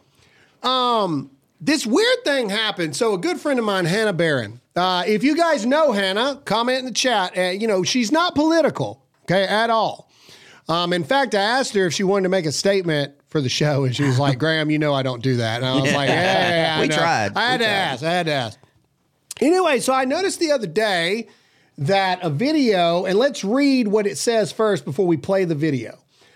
um, this weird thing happened. So a good friend of mine, Hannah Barron. Uh, if you guys know Hannah, comment in the chat. Uh, you know, she's not political, okay, at all. Um, in fact, I asked her if she wanted to make a statement for the show, and she was like, "Graham, you know I don't do that." And I was like, "Yeah, yeah, I We know." tried. I had We to tried. ask. I had to ask. Anyway, so I noticed the other day that a video, and let's read what it says first before we play the video.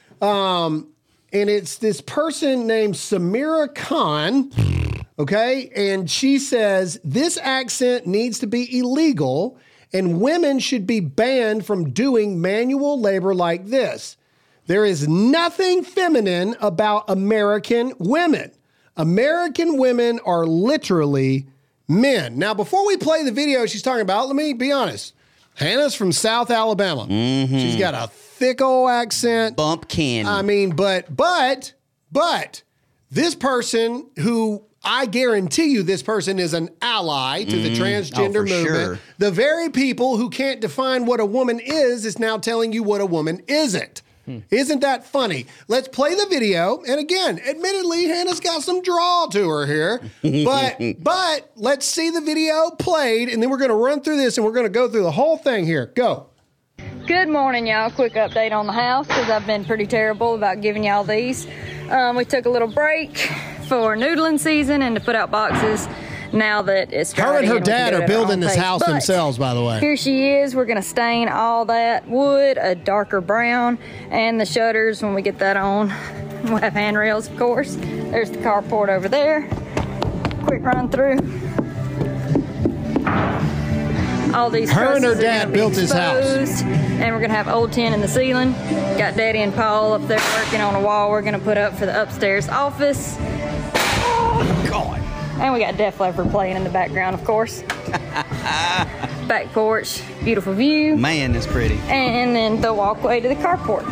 Um, and it's this person named Samira Khan, okay? And she says, this accent needs to be illegal, and women should be banned from doing manual labor like this. There is nothing feminine about American women. American women are literally men. Now, before we play the video she's talking about, let me be honest. Hannah's from South Alabama. She's got a thick old accent. Bumpkin. I mean, but, but, but this person who I guarantee you this person is an ally to the transgender Oh, for movement. sure. The very people who can't define what a woman is is now telling you what a woman isn't. Isn't that funny? Let's play the video. And again, admittedly, Hannah's got some draw to her here. But but let's see the video played, and then we're going to run through this, and we're going to go through the whole thing here. Go. Good morning, y'all. Quick update on the house because I've been pretty terrible about giving y'all these. Um, we took a little break for noodling season and to put out boxes now that it's Her Friday and her we can dad do it are at our building own this pace. house But themselves, by the way. Here she is. We're going to stain all that wood a darker brown and the shutters when we get that on. We'll have handrails, of course. There's the carport over there. Quick run through. All these Her and her trusses are dad gonna be built this house. exposed, and we're gonna have old tin in the ceiling. Got Daddy and Paul up there working on a wall we're gonna put up for the upstairs office. Oh, God. And we got Def Leppard playing in the background, of course. Back porch, beautiful view. Man, that's pretty. And then the walkway to the carport.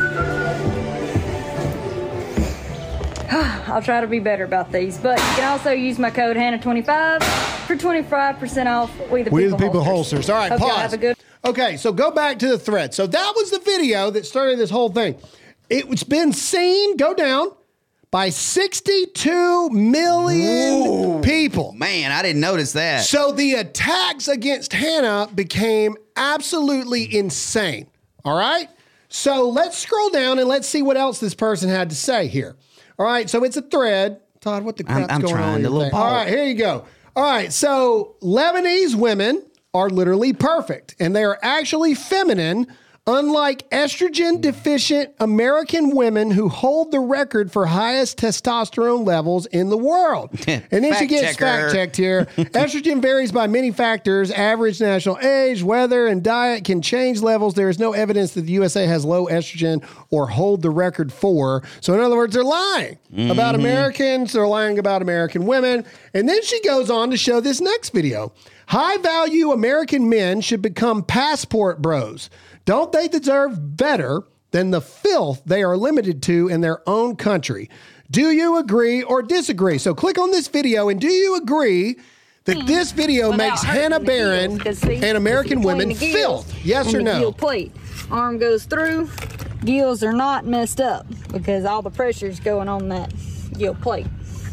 I'll try to be better about these, but you can also use my code Hannah twenty-five for twenty-five percent off We the People, We the People holsters. holsters. All right, Hope y'all pause. have a good- Okay, so go back to the thread. So that was the video that started this whole thing. It's been seen go down by sixty-two million Ooh, people. Man, I didn't notice that. So the attacks against Hannah became absolutely insane. All right? So let's scroll down and let's see what else this person had to say here. All right, so it's a thread. Todd, what the crap's I'm going trying on? to with your little thing? All right, here you go. All right, so Lebanese women are literally perfect, and they are actually feminine, unlike estrogen-deficient American women who hold the record for highest testosterone levels in the world. And then she Fact gets checker. fact-checked here. Estrogen varies by many factors. Average national age, weather, and diet can change levels. There is no evidence that the U S A has low estrogen or hold the record for. So in other words, they're lying about Americans. They're lying about American women. And then she goes on to show this next video. High-value American men should become passport bros. Don't they deserve better than the filth they are limited to in their own country? Do you agree or disagree? So click on this video, and do you agree that this video Without makes hurting Hannah the Barron gills, 'cause see, and American between women the gills filth? Yes and or the no? gill plate. Arm goes through, gills are not messed up because all the pressure is going on that gill plate.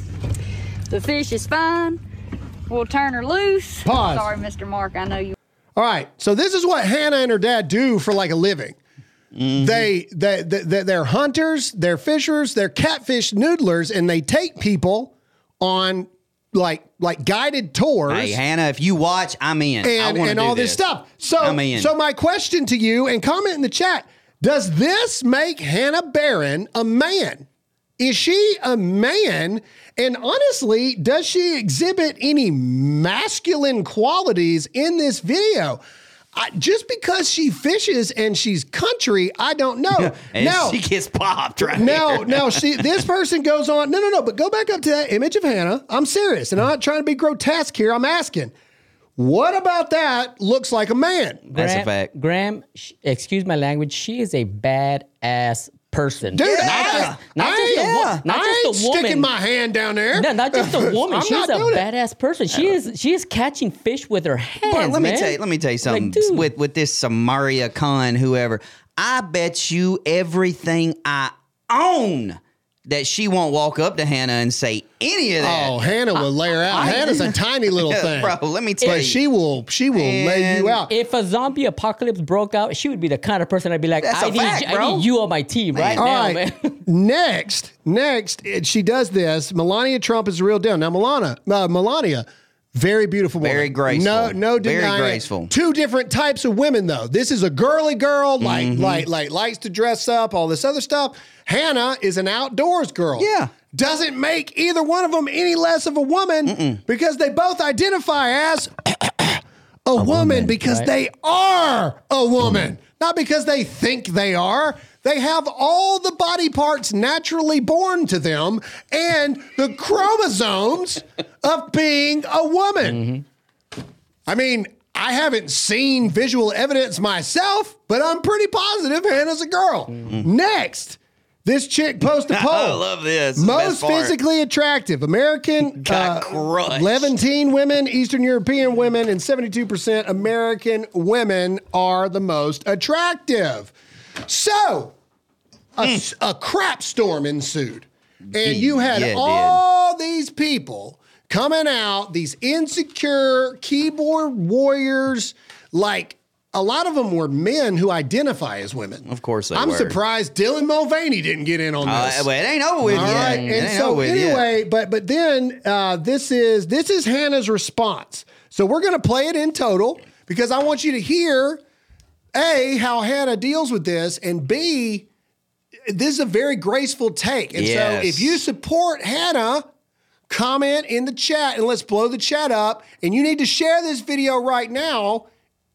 The fish is fine. We'll turn her loose. Pause. Sorry, Mister Mark, I know you. All right. So this is what Hannah and her dad do for like a living. Mm-hmm. They, they, they, they're hunters, they're fishers, they're catfish noodlers, and they take people on like like guided tours. Hey, Hannah, if you watch, I'm in. I and, wanna and do all this this stuff. So, I'm in. so my question to you, and comment in the chat, does this make Hannah Barron a man? Is she a man? And honestly, does she exhibit any masculine qualities in this video? I, just because she fishes and she's country, I don't know. And now, she gets popped right now, here. now, she, this person goes on. No, no, no. But go back up to that image of Hannah. I'm serious, and I'm not trying to be grotesque here. I'm asking, what about that looks like a man? That's a Graham, fact. Graham, sh- excuse my language, she is a badass person. Dude, not I- just, not I just ain't- a wo- not I just ain't a woman. sticking my hand down there. No, not just a woman. I'm She's not a doing it. badass person. She is she is catching fish with her hands. But let me man. tell you, let me tell you something. Like, dude. with with this Samaria Khan, whoever, I bet you everything I own that she won't walk up to Hannah and say any of that. Oh, Hannah will lay her out. Hannah's a tiny little thing, Bro, let me tell but you. she will. She will lay you And out. If a zombie apocalypse broke out, she would be the kind of person I'd be like, That's I a need, fact, I bro. need you on my team right All now, right. man. next, next, it- she does this. Melania Trump is the real deal. Now, Melania, uh, Melania, very beautiful woman. Very graceful. No, no Very denying it. graceful. Two different types of women, though. This is a girly girl, like, Mm-hmm. like, like, likes to dress up, all this other stuff. Hannah is an outdoors girl. Yeah. Doesn't make either one of them any less of a woman Mm-mm. because they both identify as a, woman, woman, because right? they are a woman, not because they think they are. They have all the body parts naturally born to them and the chromosomes of being a woman. Mm-hmm. I mean, I haven't seen visual evidence myself, but I'm pretty positive Hannah's a girl. Mm-hmm. Next, this chick posted a poll. I love this. The Most best part. physically attractive American Got uh, crushed. Levantine women, Eastern European women, and seventy-two percent American women are the most attractive. So, a, a crap storm ensued. And you had Yeah, it all these people coming out, these insecure keyboard warriors, like a lot of them were men who identify as women. Of course they I'm were. surprised Dylan Mulvaney didn't get in on Uh, this. well, it ain't over with All yet. right, It and ain't so over with yet. anyway, but but then uh, this is this is Hannah's response. So we're going to play it in total because I want you to hear A, how Hannah deals with this, and B, this is a very graceful take. And Yes. so if you support Hannah, comment in the chat and let's blow the chat up. And you need to share this video right now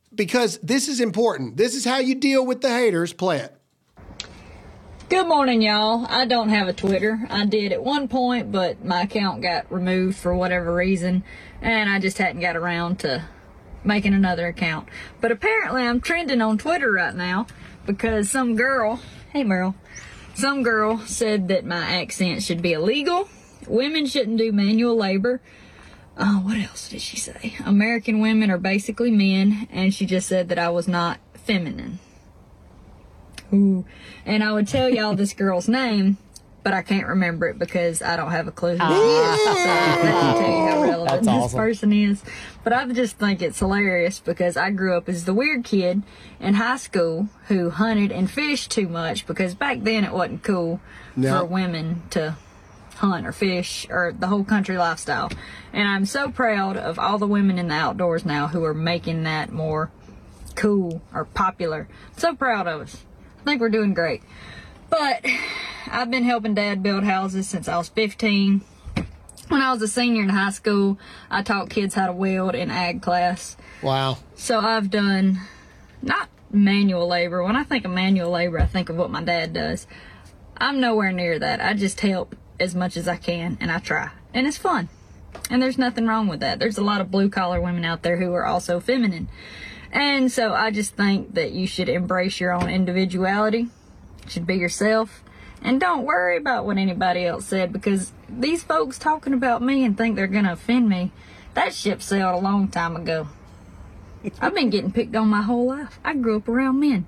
because this is important. This is how you deal with the haters. Play it. Good morning, y'all. I don't have a Twitter. I did at one point, but my account got removed for whatever reason, and I just hadn't got around to making another account. But apparently I'm trending on Twitter right now because some girl, hey Meryl, some girl said that my accent should be illegal. Women shouldn't do manual labor. Oh, what else did she say? American women are basically men, and she just said that I was not feminine. Ooh. And I would tell y'all this girl's name, but I can't remember it because I don't have a clue who she is. So that can tell you how relevant That's this awesome. person is. But I just think it's hilarious because I grew up as the weird kid in high school who hunted and fished too much because back then it wasn't cool No. for women to hunt or fish or the whole country lifestyle. And I'm so proud of all the women in the outdoors now who are making that more cool or popular. So proud of us. I think we're doing great. But I've been helping Dad build houses since I was fifteen. When I was a senior in high school, I taught kids how to weld in ag class. Wow. So I've done not manual labor. When I think of manual labor, I think of what my dad does. I'm nowhere near that. I just help as much as I can, and I try. And it's fun. And there's nothing wrong with that. There's a lot of blue-collar women out there who are also feminine. And so I just think that you should embrace your own individuality. You should be yourself. And don't worry about what anybody else said, because these folks talking about me and think they're going to offend me, that ship sailed a long time ago. I've been getting picked on my whole life. I grew up around men.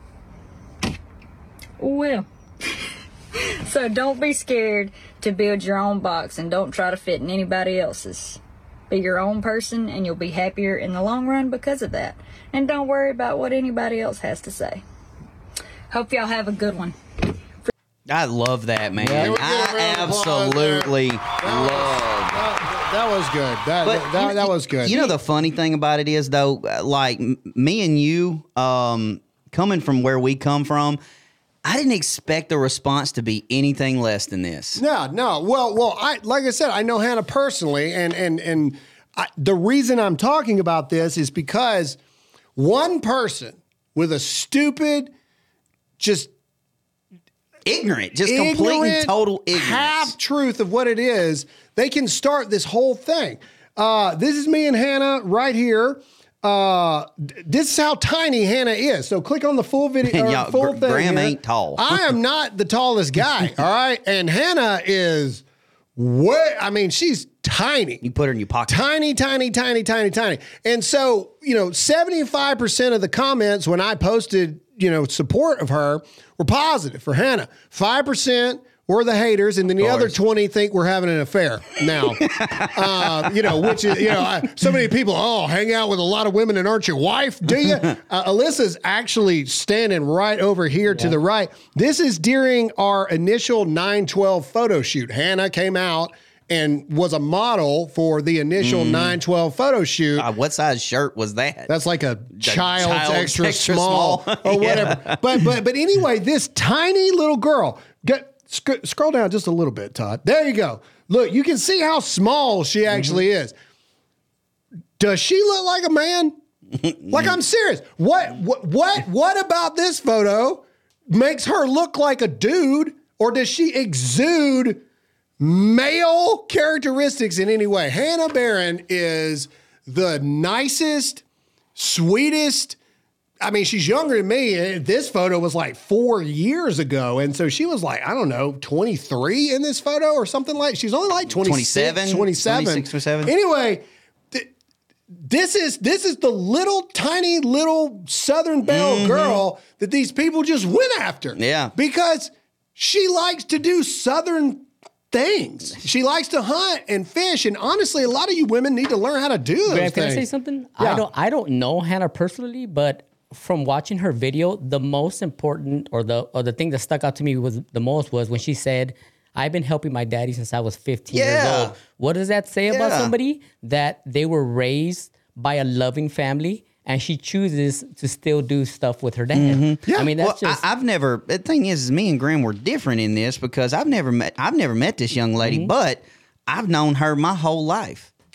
Well, so don't be scared to build your own box and don't try to fit in anybody else's. Be your own person and you'll be happier in the long run because of that. And don't worry about what anybody else has to say. Hope y'all have a good one. I love that, man. Yeah, we get a I round of applause absolutely there. love. That, that was good. That, But that, you- that was good. You know, the funny thing about it is, though, like m- me and you, um, coming from where we come from, I didn't expect the response to be anything less than this. No, no. Well, well, I like I said, I know Hannah personally, and and and I, the reason I'm talking about this is because one person with a stupid, just Ignorant, just complete and total ignorance. half truth of what it is, they can start this whole thing. Uh, this is me and Hannah right here. Uh, d- this is how tiny Hannah is. So click on the full video, Y'all, or full Gr- thing. Graham here. ain't tall. I am not the tallest guy. All right, and Hannah is way. I mean, she's tiny. You put her in your pocket. Tiny, tiny, tiny, tiny, tiny. And so, you know, seventy-five percent of the comments when I posted, you know, support of her were positive for Hannah. five percent were the haters, and then the other twenty think we're having an affair now. uh, you know, which is, you know, I, so many people, oh, hang out with a lot of women and aren't your wife, do you? uh, Alyssa's actually standing right over here to the right. This is during our initial nine twelve photo shoot. Hannah came out and was a model for the initial nine twelve photo shoot. Uh, what size shirt was that? That's like a child's, child's extra, extra small, small. or whatever. Yeah. But but but anyway, this tiny little girl. Get sc- scroll down just a little bit, Todd. There you go. Look, you can see how small she actually Mm-hmm. is. Does she look like a man? Like, I'm serious. What what what what about this photo makes her look like a dude, or does she exude male characteristics in any way? Hannah Barron is the nicest, sweetest. I mean, she's younger than me. This photo was like four years ago. And so she was like, I don't know, twenty-three in this photo or something like. She's only like twenty-six, twenty-seven, twenty-seven. twenty-six, twenty-seven. Anyway, th- this is this is the little tiny little Southern Belle girl that these people just went after. Yeah. Because she likes to do Southern things. She likes to hunt and fish. And honestly, a lot of you women need to learn how to do those Graham, things. can I say something? Yeah. I don't I don't know Hannah personally, but from watching her video, the most important or the or the thing that stuck out to me was the most was when she said, I've been helping my daddy since I was fifteen years Yeah. old. What does that say about Yeah. somebody? That they were raised by a loving family and she chooses to still do stuff with her dad. Yeah. I mean, that's well, just I, I've never. The thing is, is, me and Graham were different in this because I've never met. I've never met this young lady, Mm-hmm. but I've known her my whole life.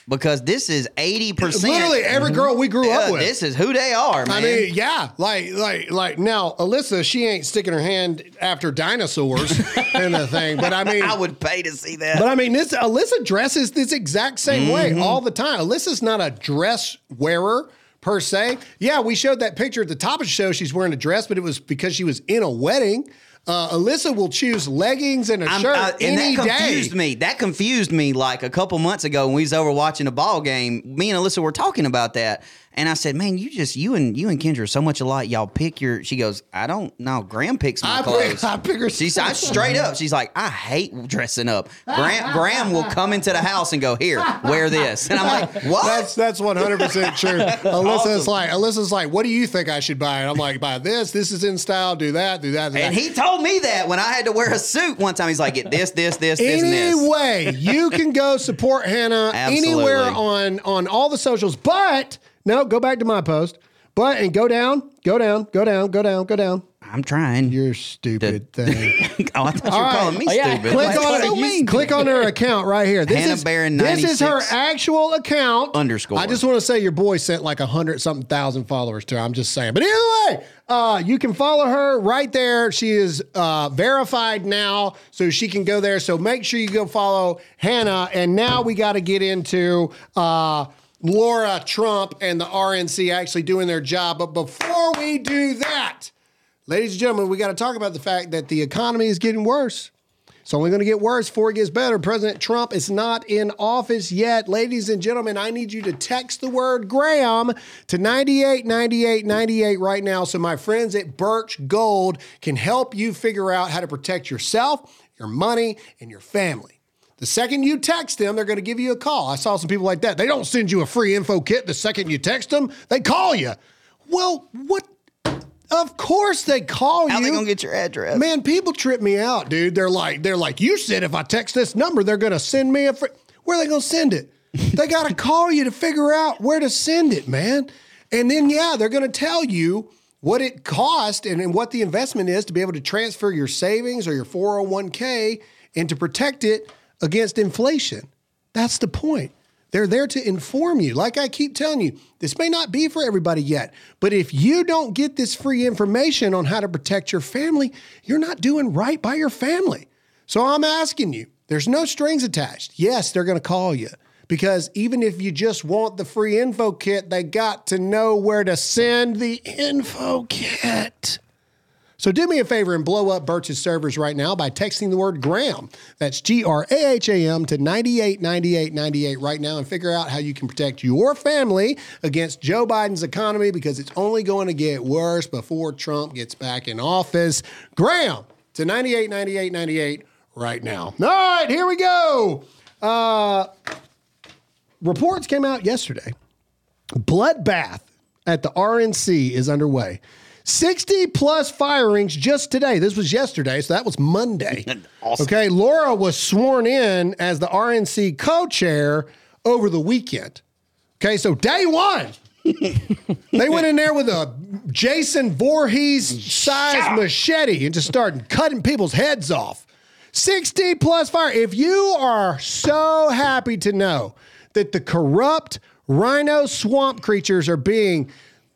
because this is eighty percent. Literally every girl we grew up Uh, with. This is who they are, man. I mean, yeah, like, like, like. Now, Alyssa, she ain't sticking her hand after dinosaurs and the thing, but I mean, I would pay to see that. But I mean, this Alyssa dresses this exact same way Mm-hmm. all the time. Alyssa's not a dress wearer per se. Yeah, we showed that picture at the top of the show. She's wearing a dress, but it was because she was in a wedding. Uh, Alyssa will choose leggings and a I'm- shirt uh, and any that day. confused me. That confused me. Like a couple months ago when we was over watching a ball game, me and Alyssa were talking about that, and I said, "Man, you just you and you and Kendra are so much alike. Y'all pick your." She goes, "I don't know. Graham picks my I clothes." pick, I pick her. She's I, straight up. She's like, "I hate dressing up." Graham, Graham will come into the house and go, "Here, wear this," and I'm like, "What?" That's that's one hundred percent true. Alyssa's Awesome. like Alyssa's like, "What do you think I should buy?" And I'm like, "Buy this. This is in style. Do that. Do that." Do that. And he told me that when I had to wear a suit one time. He's like, "Get this, this, this, this, and this." Anyway, you can go support Hannah Absolutely. anywhere on on all the socials. But no, go back to my post. But and go down, go down, go down, go down, go down. I'm trying. You're stupid thing. oh, I thought you All were right. calling me Oh, yeah. stupid. Click Like, on what do you it. mean? Click on her account right here. This Hannah is Barron this is her ninety-six actual account. Underscore. I just want to say your boy sent like a hundred something thousand followers to her. I'm just saying. But either way, uh, you can follow her right there. She is uh, verified now, so she can go there. So make sure you go follow Hannah. And now we got to get into uh, Laura Trump and the R N C actually doing their job. But before we do that, ladies and gentlemen, we got to talk about the fact that the economy is getting worse. It's only going to get worse before it gets better. President Trump is not in office yet. Ladies and gentlemen, I need you to text the word Graham to ninety-eight ninety-eight ninety-eight right now so my friends at Birch Gold can help you figure out how to protect yourself, your money, and your family. The second you text them, they're going to give you a call. I saw some people like that. They don't send you a free info kit the second you text them. They call you. Well, what? Of course they call How you. they gonna get your address? Man, people trip me out, dude. They're like, they're like, you said if I text this number, they're gonna send me a free. Where are they gonna send it? They gotta call you to figure out where to send it, man. And then yeah, they're gonna tell you what it cost and, and what the investment is to be able to transfer your savings or your four oh one k and to protect it against inflation. That's the point. They're there to inform you. Like I keep telling you, this may not be for everybody yet, but if you don't get this free information on how to protect your family, you're not doing right by your family. So I'm asking you, there's no strings attached. Yes, they're going to call you because even if you just want the free info kit, they got to know where to send the info kit. So do me a favor and blow up Birch's servers right now by texting the word Graham. That's G R A H A M to ninety-eight ninety-eight ninety-eight right now and figure out how you can protect your family against Joe Biden's economy because it's only going to get worse before Trump gets back in office. Graham to ninety-eight ninety-eight ninety-eight right now. All right, here we go. Uh, reports came out yesterday. Bloodbath at the R N C is underway. sixty plus firings just today. This was yesterday, so that was Monday. Awesome. Okay, Laura was sworn in as the R N C co-chair over the weekend. Okay, so day one, they went in there with a Jason Voorhees-sized machete and just started cutting people's heads off. sixty plus fire. If you are so happy to know that the corrupt rhino swamp creatures are being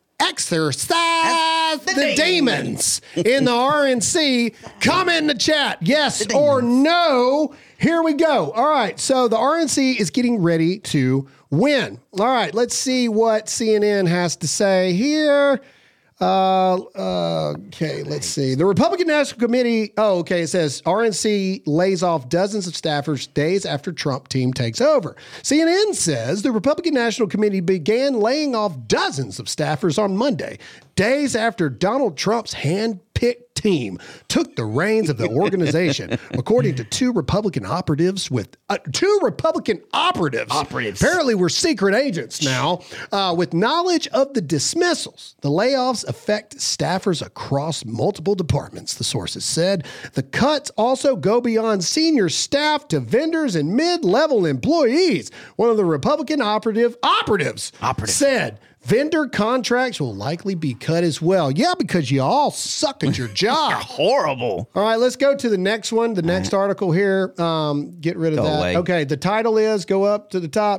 exorcise the, the demons. demons in the R N C. Comment in the chat, yes the or no. Here we go. All right, so the R N C is getting ready to win. All right, let's see what C N N has to say here. Uh, uh, okay, let's see. The Republican National Committee, oh, okay, it says R N C lays off dozens of staffers days after Trump team takes over. C N N says the Republican National Committee began laying off dozens of staffers on Monday, days after Donald Trump's hand-picked team took the reins of the organization, according to two Republican operatives with uh, two Republican operatives. Operatives. Apparently, we're secret agents now. Uh, with knowledge of the dismissals, the layoffs affect staffers across multiple departments, the sources said. The cuts also go beyond senior staff to vendors and mid-level employees. One of the Republican operative operatives Operative. said, vendor contracts will likely be cut as well. Yeah, because you all suck at your job. Horrible. All right, let's go to the next one. The next article here. Um, get rid of Go that. away. Okay, the title is, go up to the top.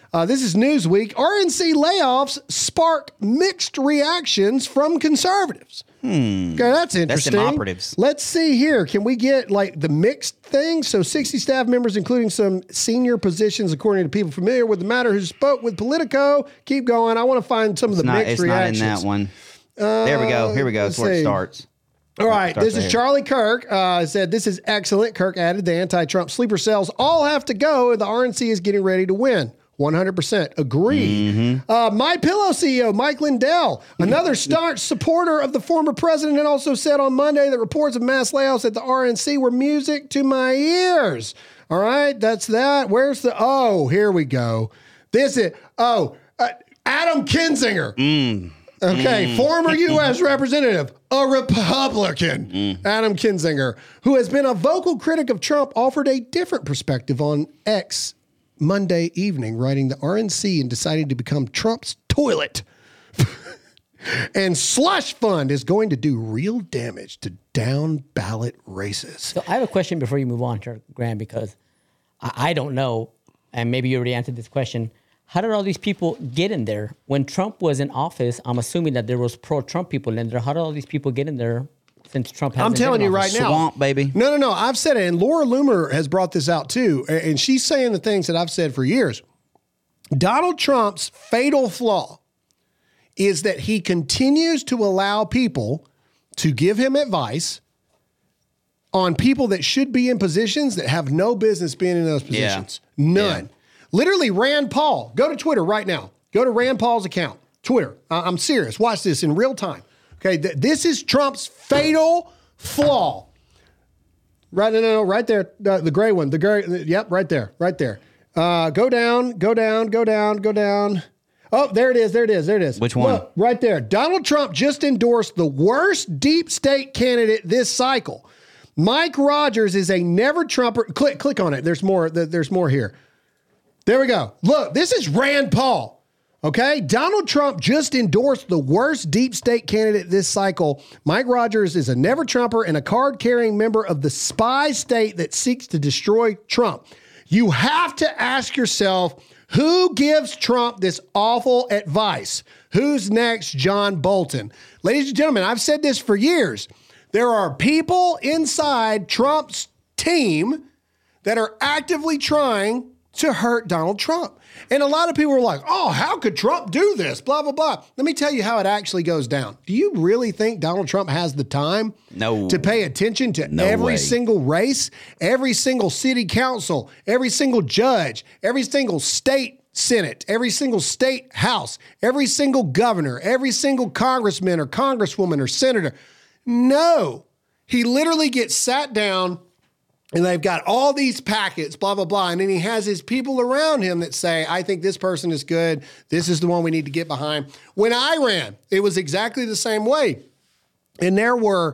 Uh, this is Newsweek. R N C layoffs spark mixed reactions from conservatives. Hmm. Okay, that's interesting. That's them operatives. Let's see here. Can we get like the mixed thing? So sixty staff members, including some senior positions, according to people familiar with the matter who spoke with Politico. Keep going. I want to find some of the It's not, mixed it's reactions. not in that one. Uh, there we go. Here we go. That's where it see. starts. All right, Starts this is right here. Charlie Kirk. Uh, said, this is excellent. Kirk added, the anti-Trump sleeper cells all have to go, and the R N C is getting ready to win. one hundred percent agreed. Mm-hmm. Uh, My Pillow C E O Mike Lindell, another staunch supporter of the former president, and also said on Monday that reports of mass layoffs at the R N C were music to my ears. All right, that's that. Where's the, oh, here we go. This is, oh, uh, Adam Kinzinger. Mm. Okay, Mm. former U S representative, a Republican, Mm. Adam Kinzinger, who has been a vocal critic of Trump, offered a different perspective on X Monday evening, writing the R N C and deciding to become Trump's toilet. And slush fund is going to do real damage to down ballot races. So I have a question before you move on, Graham, because I, I don't know, and maybe you already answered this question. How did all these people get in there? When Trump was in office, I'm assuming that there was pro-Trump people in there. How did all these people get in there since Trump hasn't I'm telling been in you office? right now. Swamp, baby. No, no, no. I've said it, and Laura Loomer has brought this out too, a- and she's saying the things that I've said for years. Donald Trump's fatal flaw is that he continues to allow people to give him advice on people that should be in positions that have no business being in those positions. None. Yeah. Literally, Rand Paul. Go to Twitter right now. Go to Rand Paul's account. Twitter. I- I'm serious. Watch this in real time. Okay, th- this is Trump's fatal flaw. Right, no, no, no, right there. Uh, the gray one. The gray. the- yep, right there. Right there. Uh, go down. Go down. Go down. Go down. Oh, there it is. There it is. There it is. Which one? Look, right there. Donald Trump just endorsed the worst deep state candidate this cycle. Mike Rogers is a never Trumper. Click, click on it. There's more. th- There's more here. There we go. Look, this is Rand Paul. Okay. Donald Trump just endorsed the worst deep state candidate this cycle. Mike Rogers is a never Trumper and a card carrying member of the spy state that seeks to destroy Trump. You have to ask yourself, who gives Trump this awful advice? Who's next? John Bolton. Ladies and gentlemen, I've said this for years. There are people inside Trump's team that are actively trying to hurt Donald Trump. And a lot of people are like, oh, how could Trump do this? Blah, blah, blah. Let me tell you how it actually goes down. Do you really think Donald Trump has the time No. to pay attention to No every way. single race, every single city council, every single judge, every single state Senate, every single state house, every single governor, every single congressman or congresswoman or senator? No. He literally gets sat down and they've got all these packets, blah, blah, blah. And then he has his people around him that say, I think this person is good. This is the one we need to get behind. When I ran, it was exactly the same way. And there were,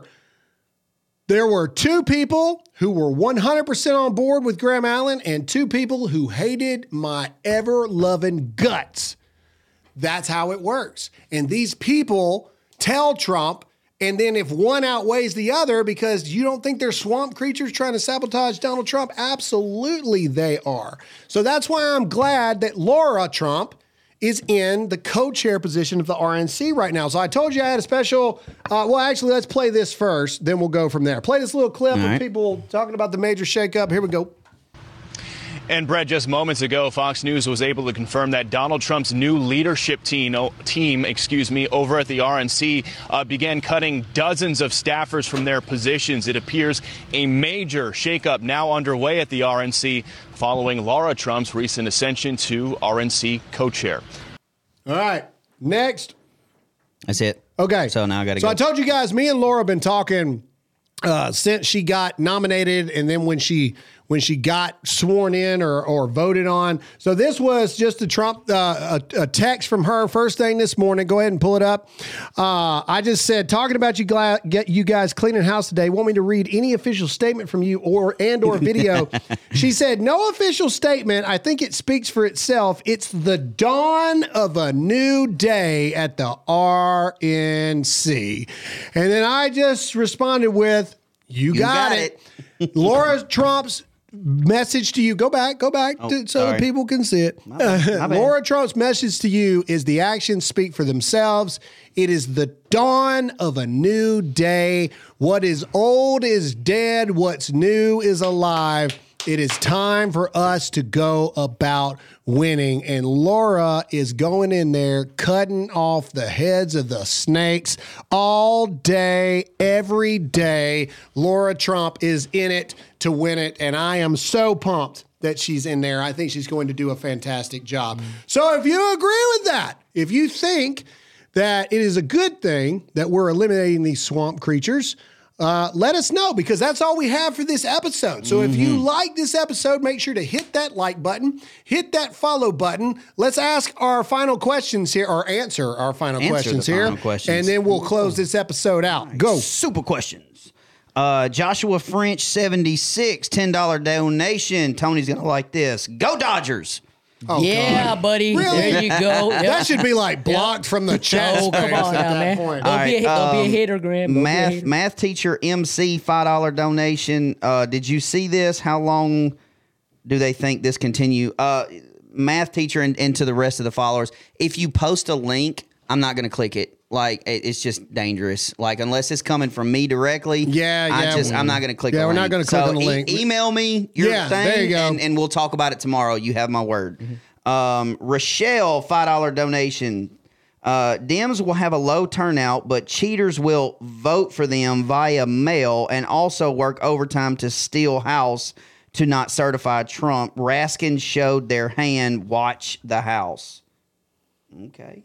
there were two people who were one hundred percent on board with Graham Allen and two people who hated my ever-loving guts. That's how it works. And these people tell Trump, and then if one outweighs the other because you don't think they're swamp creatures trying to sabotage Donald Trump, absolutely they are. So that's why I'm glad that Laura Trump is in the co-chair position of the R N C right now. So I told you I had a special, uh, well, actually, let's play this first, then we'll go from there. Play this little clip All of right. people talking about the major shakeup. Here we go. And Brett, just moments ago, Fox News was able to confirm that Donald Trump's new leadership team, oh, team, excuse me, over at the R N C uh, began cutting dozens of staffers from their positions. It appears a major shakeup now underway at the R N C following Laura Trump's recent ascension to R N C co-chair. All right, next. That's it. Okay. So now I got to So go. I told you guys, me and Laura have been talking uh, since she got nominated, and then when she when she got sworn in or or voted on. So this was just a Trump uh, a, a text from her first thing this morning. Go ahead and pull it up. Uh, I just said, talking about you, gla- get you guys cleaning house today. Want me to read any official statement from you or and or video? She said, no official statement. I think it speaks for itself. It's the dawn of a new day at the R N C. And then I just responded with, you got, got it. Laura Trump's message to you, go back, go back Oh, to, so sorry. that people can see it. My bad, my bad. Laura Trump's message to you is the actions speak for themselves. It is the dawn of a new day. What is old is dead. What's new is alive. It is time for us to go about winning. And Laura is going in there, cutting off the heads of the snakes all day, every day. Laura Trump is in it to win it. And I am so pumped that she's in there. I think she's going to do a fantastic job. So if you agree with that, if you think that it is a good thing that we're eliminating these swamp creatures, Uh, let us know, because that's all we have for this episode. So if you like this episode, make sure to hit that like button, hit that follow button. Let's ask our final questions here, or answer our final Answer questions the here. final questions. And then we'll close this episode out. Go. Super questions. Uh, Joshua French, seventy-six, ten dollars donation. Tony's going to like this. Go Dodgers. Oh, yeah, God. buddy. Really? There you go. Yep. That should be like blocked from the chat Oh, space come on at now, that man. point. Don't, All be, a, right, don't be a um, hater, Graham. Don't be a Math hater. math teacher M C, five dollars donation. Uh, did you see this? How long do they think this continue? Uh, math teacher and, and to the rest of the followers, if you post a link, I'm not going to click it. Like, it, it's just dangerous. Like, unless it's coming from me directly, Yeah, I yeah. just, I'm not going to click Yeah, the we're link. not gonna click So on the e- link. email me your Yeah, thing, there you go. And, and we'll talk about it tomorrow. You have my word. Um, Rochelle, five dollars donation. Uh, Dems will have a low turnout, but cheaters will vote for them via mail and also work overtime to steal House to not certify Trump. Raskin showed their hand. Watch the House. Okay.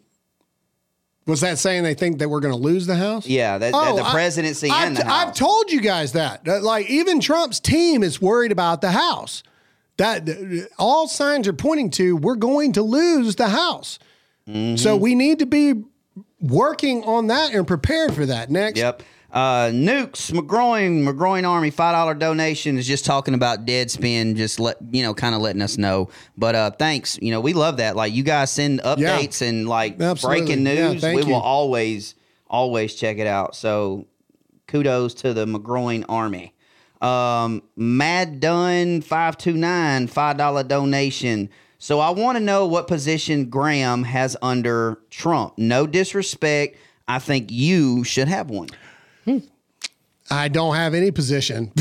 Was that saying they think that we're going to lose the House? Yeah, that, that Oh, the I- presidency I've, and the I've House. told you guys that. That, Like, even Trump's team is worried about the House. That all signs are pointing to we're going to lose the House. Mm-hmm. So we need to be working on that and prepared for that. Next. Yep. Uh, Nukes, McGroin, McGroin Army, five dollars donation is just talking about Deadspin, just let, you know, kind of letting us know. But uh, thanks. You know, we love that. Like, you guys send updates and like Absolutely. breaking Yeah, news. thank we you. will always, always check it out. So kudos to the McGroin Army. Um, Mad Dunn, five two nine, five dollars donation. So I want to know what position Graham has under Trump. No disrespect. I think you should have one. I don't have any position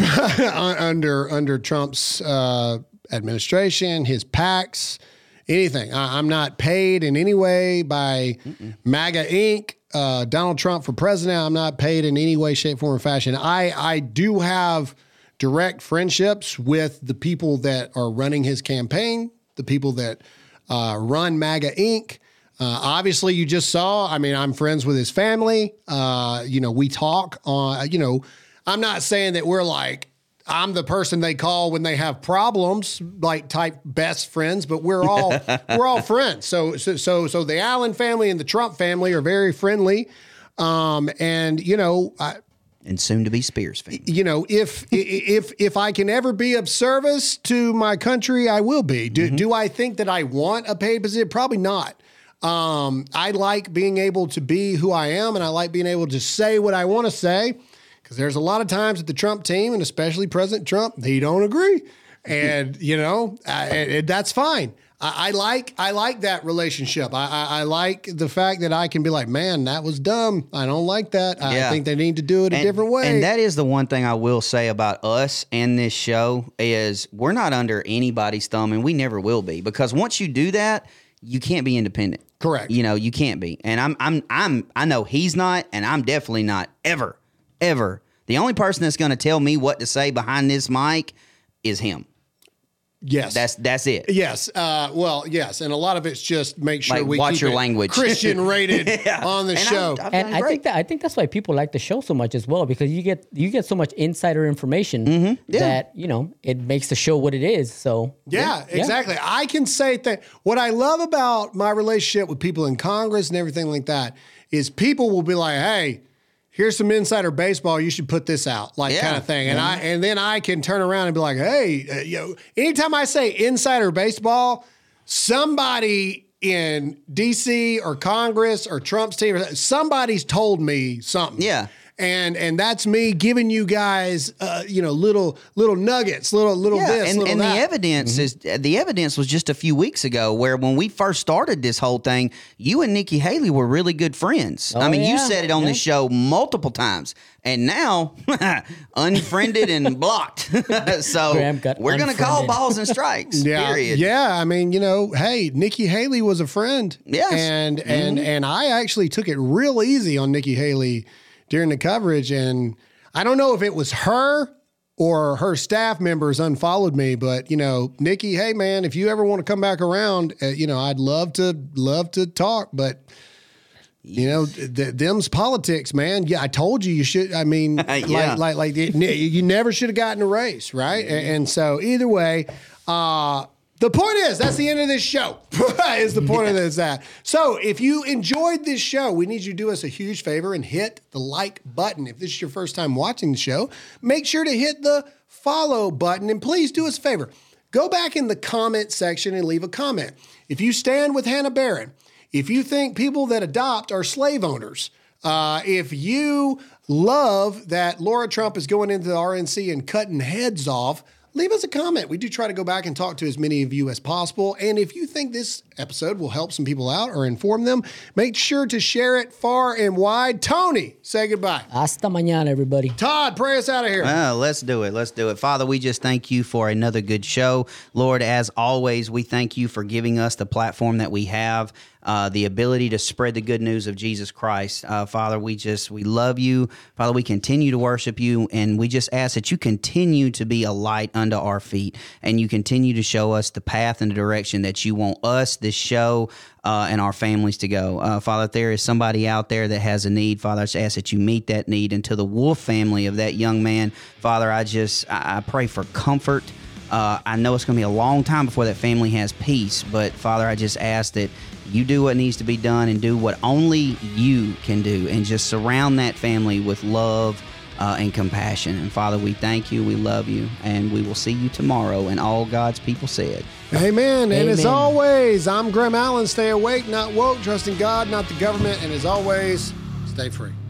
under under Trump's uh, administration, his PACs, anything. I, I'm not paid in any way by Mm-mm. MAGA Incorporated. Uh, Donald Trump for president. I'm not paid in any way, shape, form, or fashion. I I do have direct friendships with the people that are running his campaign, the people that uh, run MAGA Incorporated. Uh, obviously, you just saw, I mean, I'm friends with his family. Uh, you know, we talk on, you know, I'm not saying that we're like, I'm the person they call when they have problems, like type best friends, but we're all, we're all friends. So, so, so, so the Allen family and the Trump family are very friendly. Um, and, you know, I, and soon to be Spears family. You know, if if if I can ever be of service to my country, I will be. Do, mm-hmm. do I think that I want a paid position? Probably not. Um, I like being able to be who I am, and I like being able to say what I want to say, because there's a lot of times that the Trump team, and especially President Trump, they don't agree. And, you know, I, and that's fine. I, I like I like that relationship. I, I, I like the fact that I can be like, man, that was dumb. I don't like that. I Yeah. think they need to do it a And- different way. And that is the one thing I will say about us and this show is we're not under anybody's thumb, and we never will be, because once you do that, you can't be independent. Correct. You know, you can't be. And I'm I'm I'm I know he's not, and I'm definitely not ever, ever. The only person that's going to tell me what to say behind this mic is him. Yes. That's that's it. Yes. Uh, well, yes. And a lot of it's just make sure Like, we watch keep your it language. Christian rated Yeah. on the And show. I'm- I'm And I great. think that I think that's why people like the show so much as well, because you get you get so much insider information Yeah. that, you know, it makes the show what it is. So Yeah, exactly. I can say that what I love about my relationship with people in Congress and everything like that is people will be like, hey, here's some insider baseball. You should put this out, like Yeah. kind of thing. And I and then I can turn around and be like, hey, uh, you know, anytime I say insider baseball, somebody in D C or Congress or Trump's team, somebody's told me something. Yeah. And and that's me giving you guys, uh, you know, little little nuggets, little little Yeah, this, and, little and that. the evidence Mm-hmm. is the evidence was just a few weeks ago, where when we first started this whole thing, you and Nikki Haley were really good friends. Oh, I mean, you yeah, said it on yeah. the show multiple times, and now unfriended and blocked. So Graham got we're gonna call unfriended. balls and strikes. Yeah, Period. yeah. I mean, you know, hey, Nikki Haley was a friend. Yes. and and and I actually took it real easy on Nikki Haley during the coverage, and I don't know if it was her or her staff members unfollowed me, but you know, Nikki, hey man, if you ever want to come back around, uh, you know, I'd love to love to talk, but. You know, th- them's politics, man. Yeah, I told you you should. I mean, Yeah. like, like, like it, you never should have gotten a race, right? And, and so, either way, uh, the point is that's the end of this show. Is the point of this that? So, if you enjoyed this show, we need you to do us a huge favor and hit the like button. If this is your first time watching the show, make sure to hit the follow button, and please do us a favor. Go back in the comment section and leave a comment. If you stand with Hannah Barron, if you think people that adopt are slave owners, uh, if you love that Laura Trump is going into the R N C and cutting heads off, leave us a comment. We do try to go back and talk to as many of you as possible. And if you think this episode will help some people out or inform them, make sure to share it far and wide. Tony, say goodbye. Hasta mañana, everybody. Todd, pray us out of here. Well, let's do it. Let's do it. Father, we just thank you for another good show. Lord, as always, we thank you for giving us the platform that we have, uh, the ability to spread the good news of Jesus Christ. Uh, Father, we just, we love you. Father, we continue to worship you, and we just ask that you continue to be a light unto our feet, and you continue to show us the path and the direction that you want us, this show, Uh, and our families to go. Uh, Father, if there is somebody out there that has a need, Father, I just ask that you meet that need. And to the Wolf family of that young man, Father, I just, I, I pray for comfort. Uh, I know it's going to be a long time before that family has peace, but Father, I just ask that you do what needs to be done and do what only you can do, and just surround that family with love uh, and compassion. And Father, we thank you, we love you, and we will see you tomorrow. And all God's people said, Amen. And as Amen. always, I'm Graham Allen. Stay awake, not woke. Trust in God, not the government. And as always, stay free.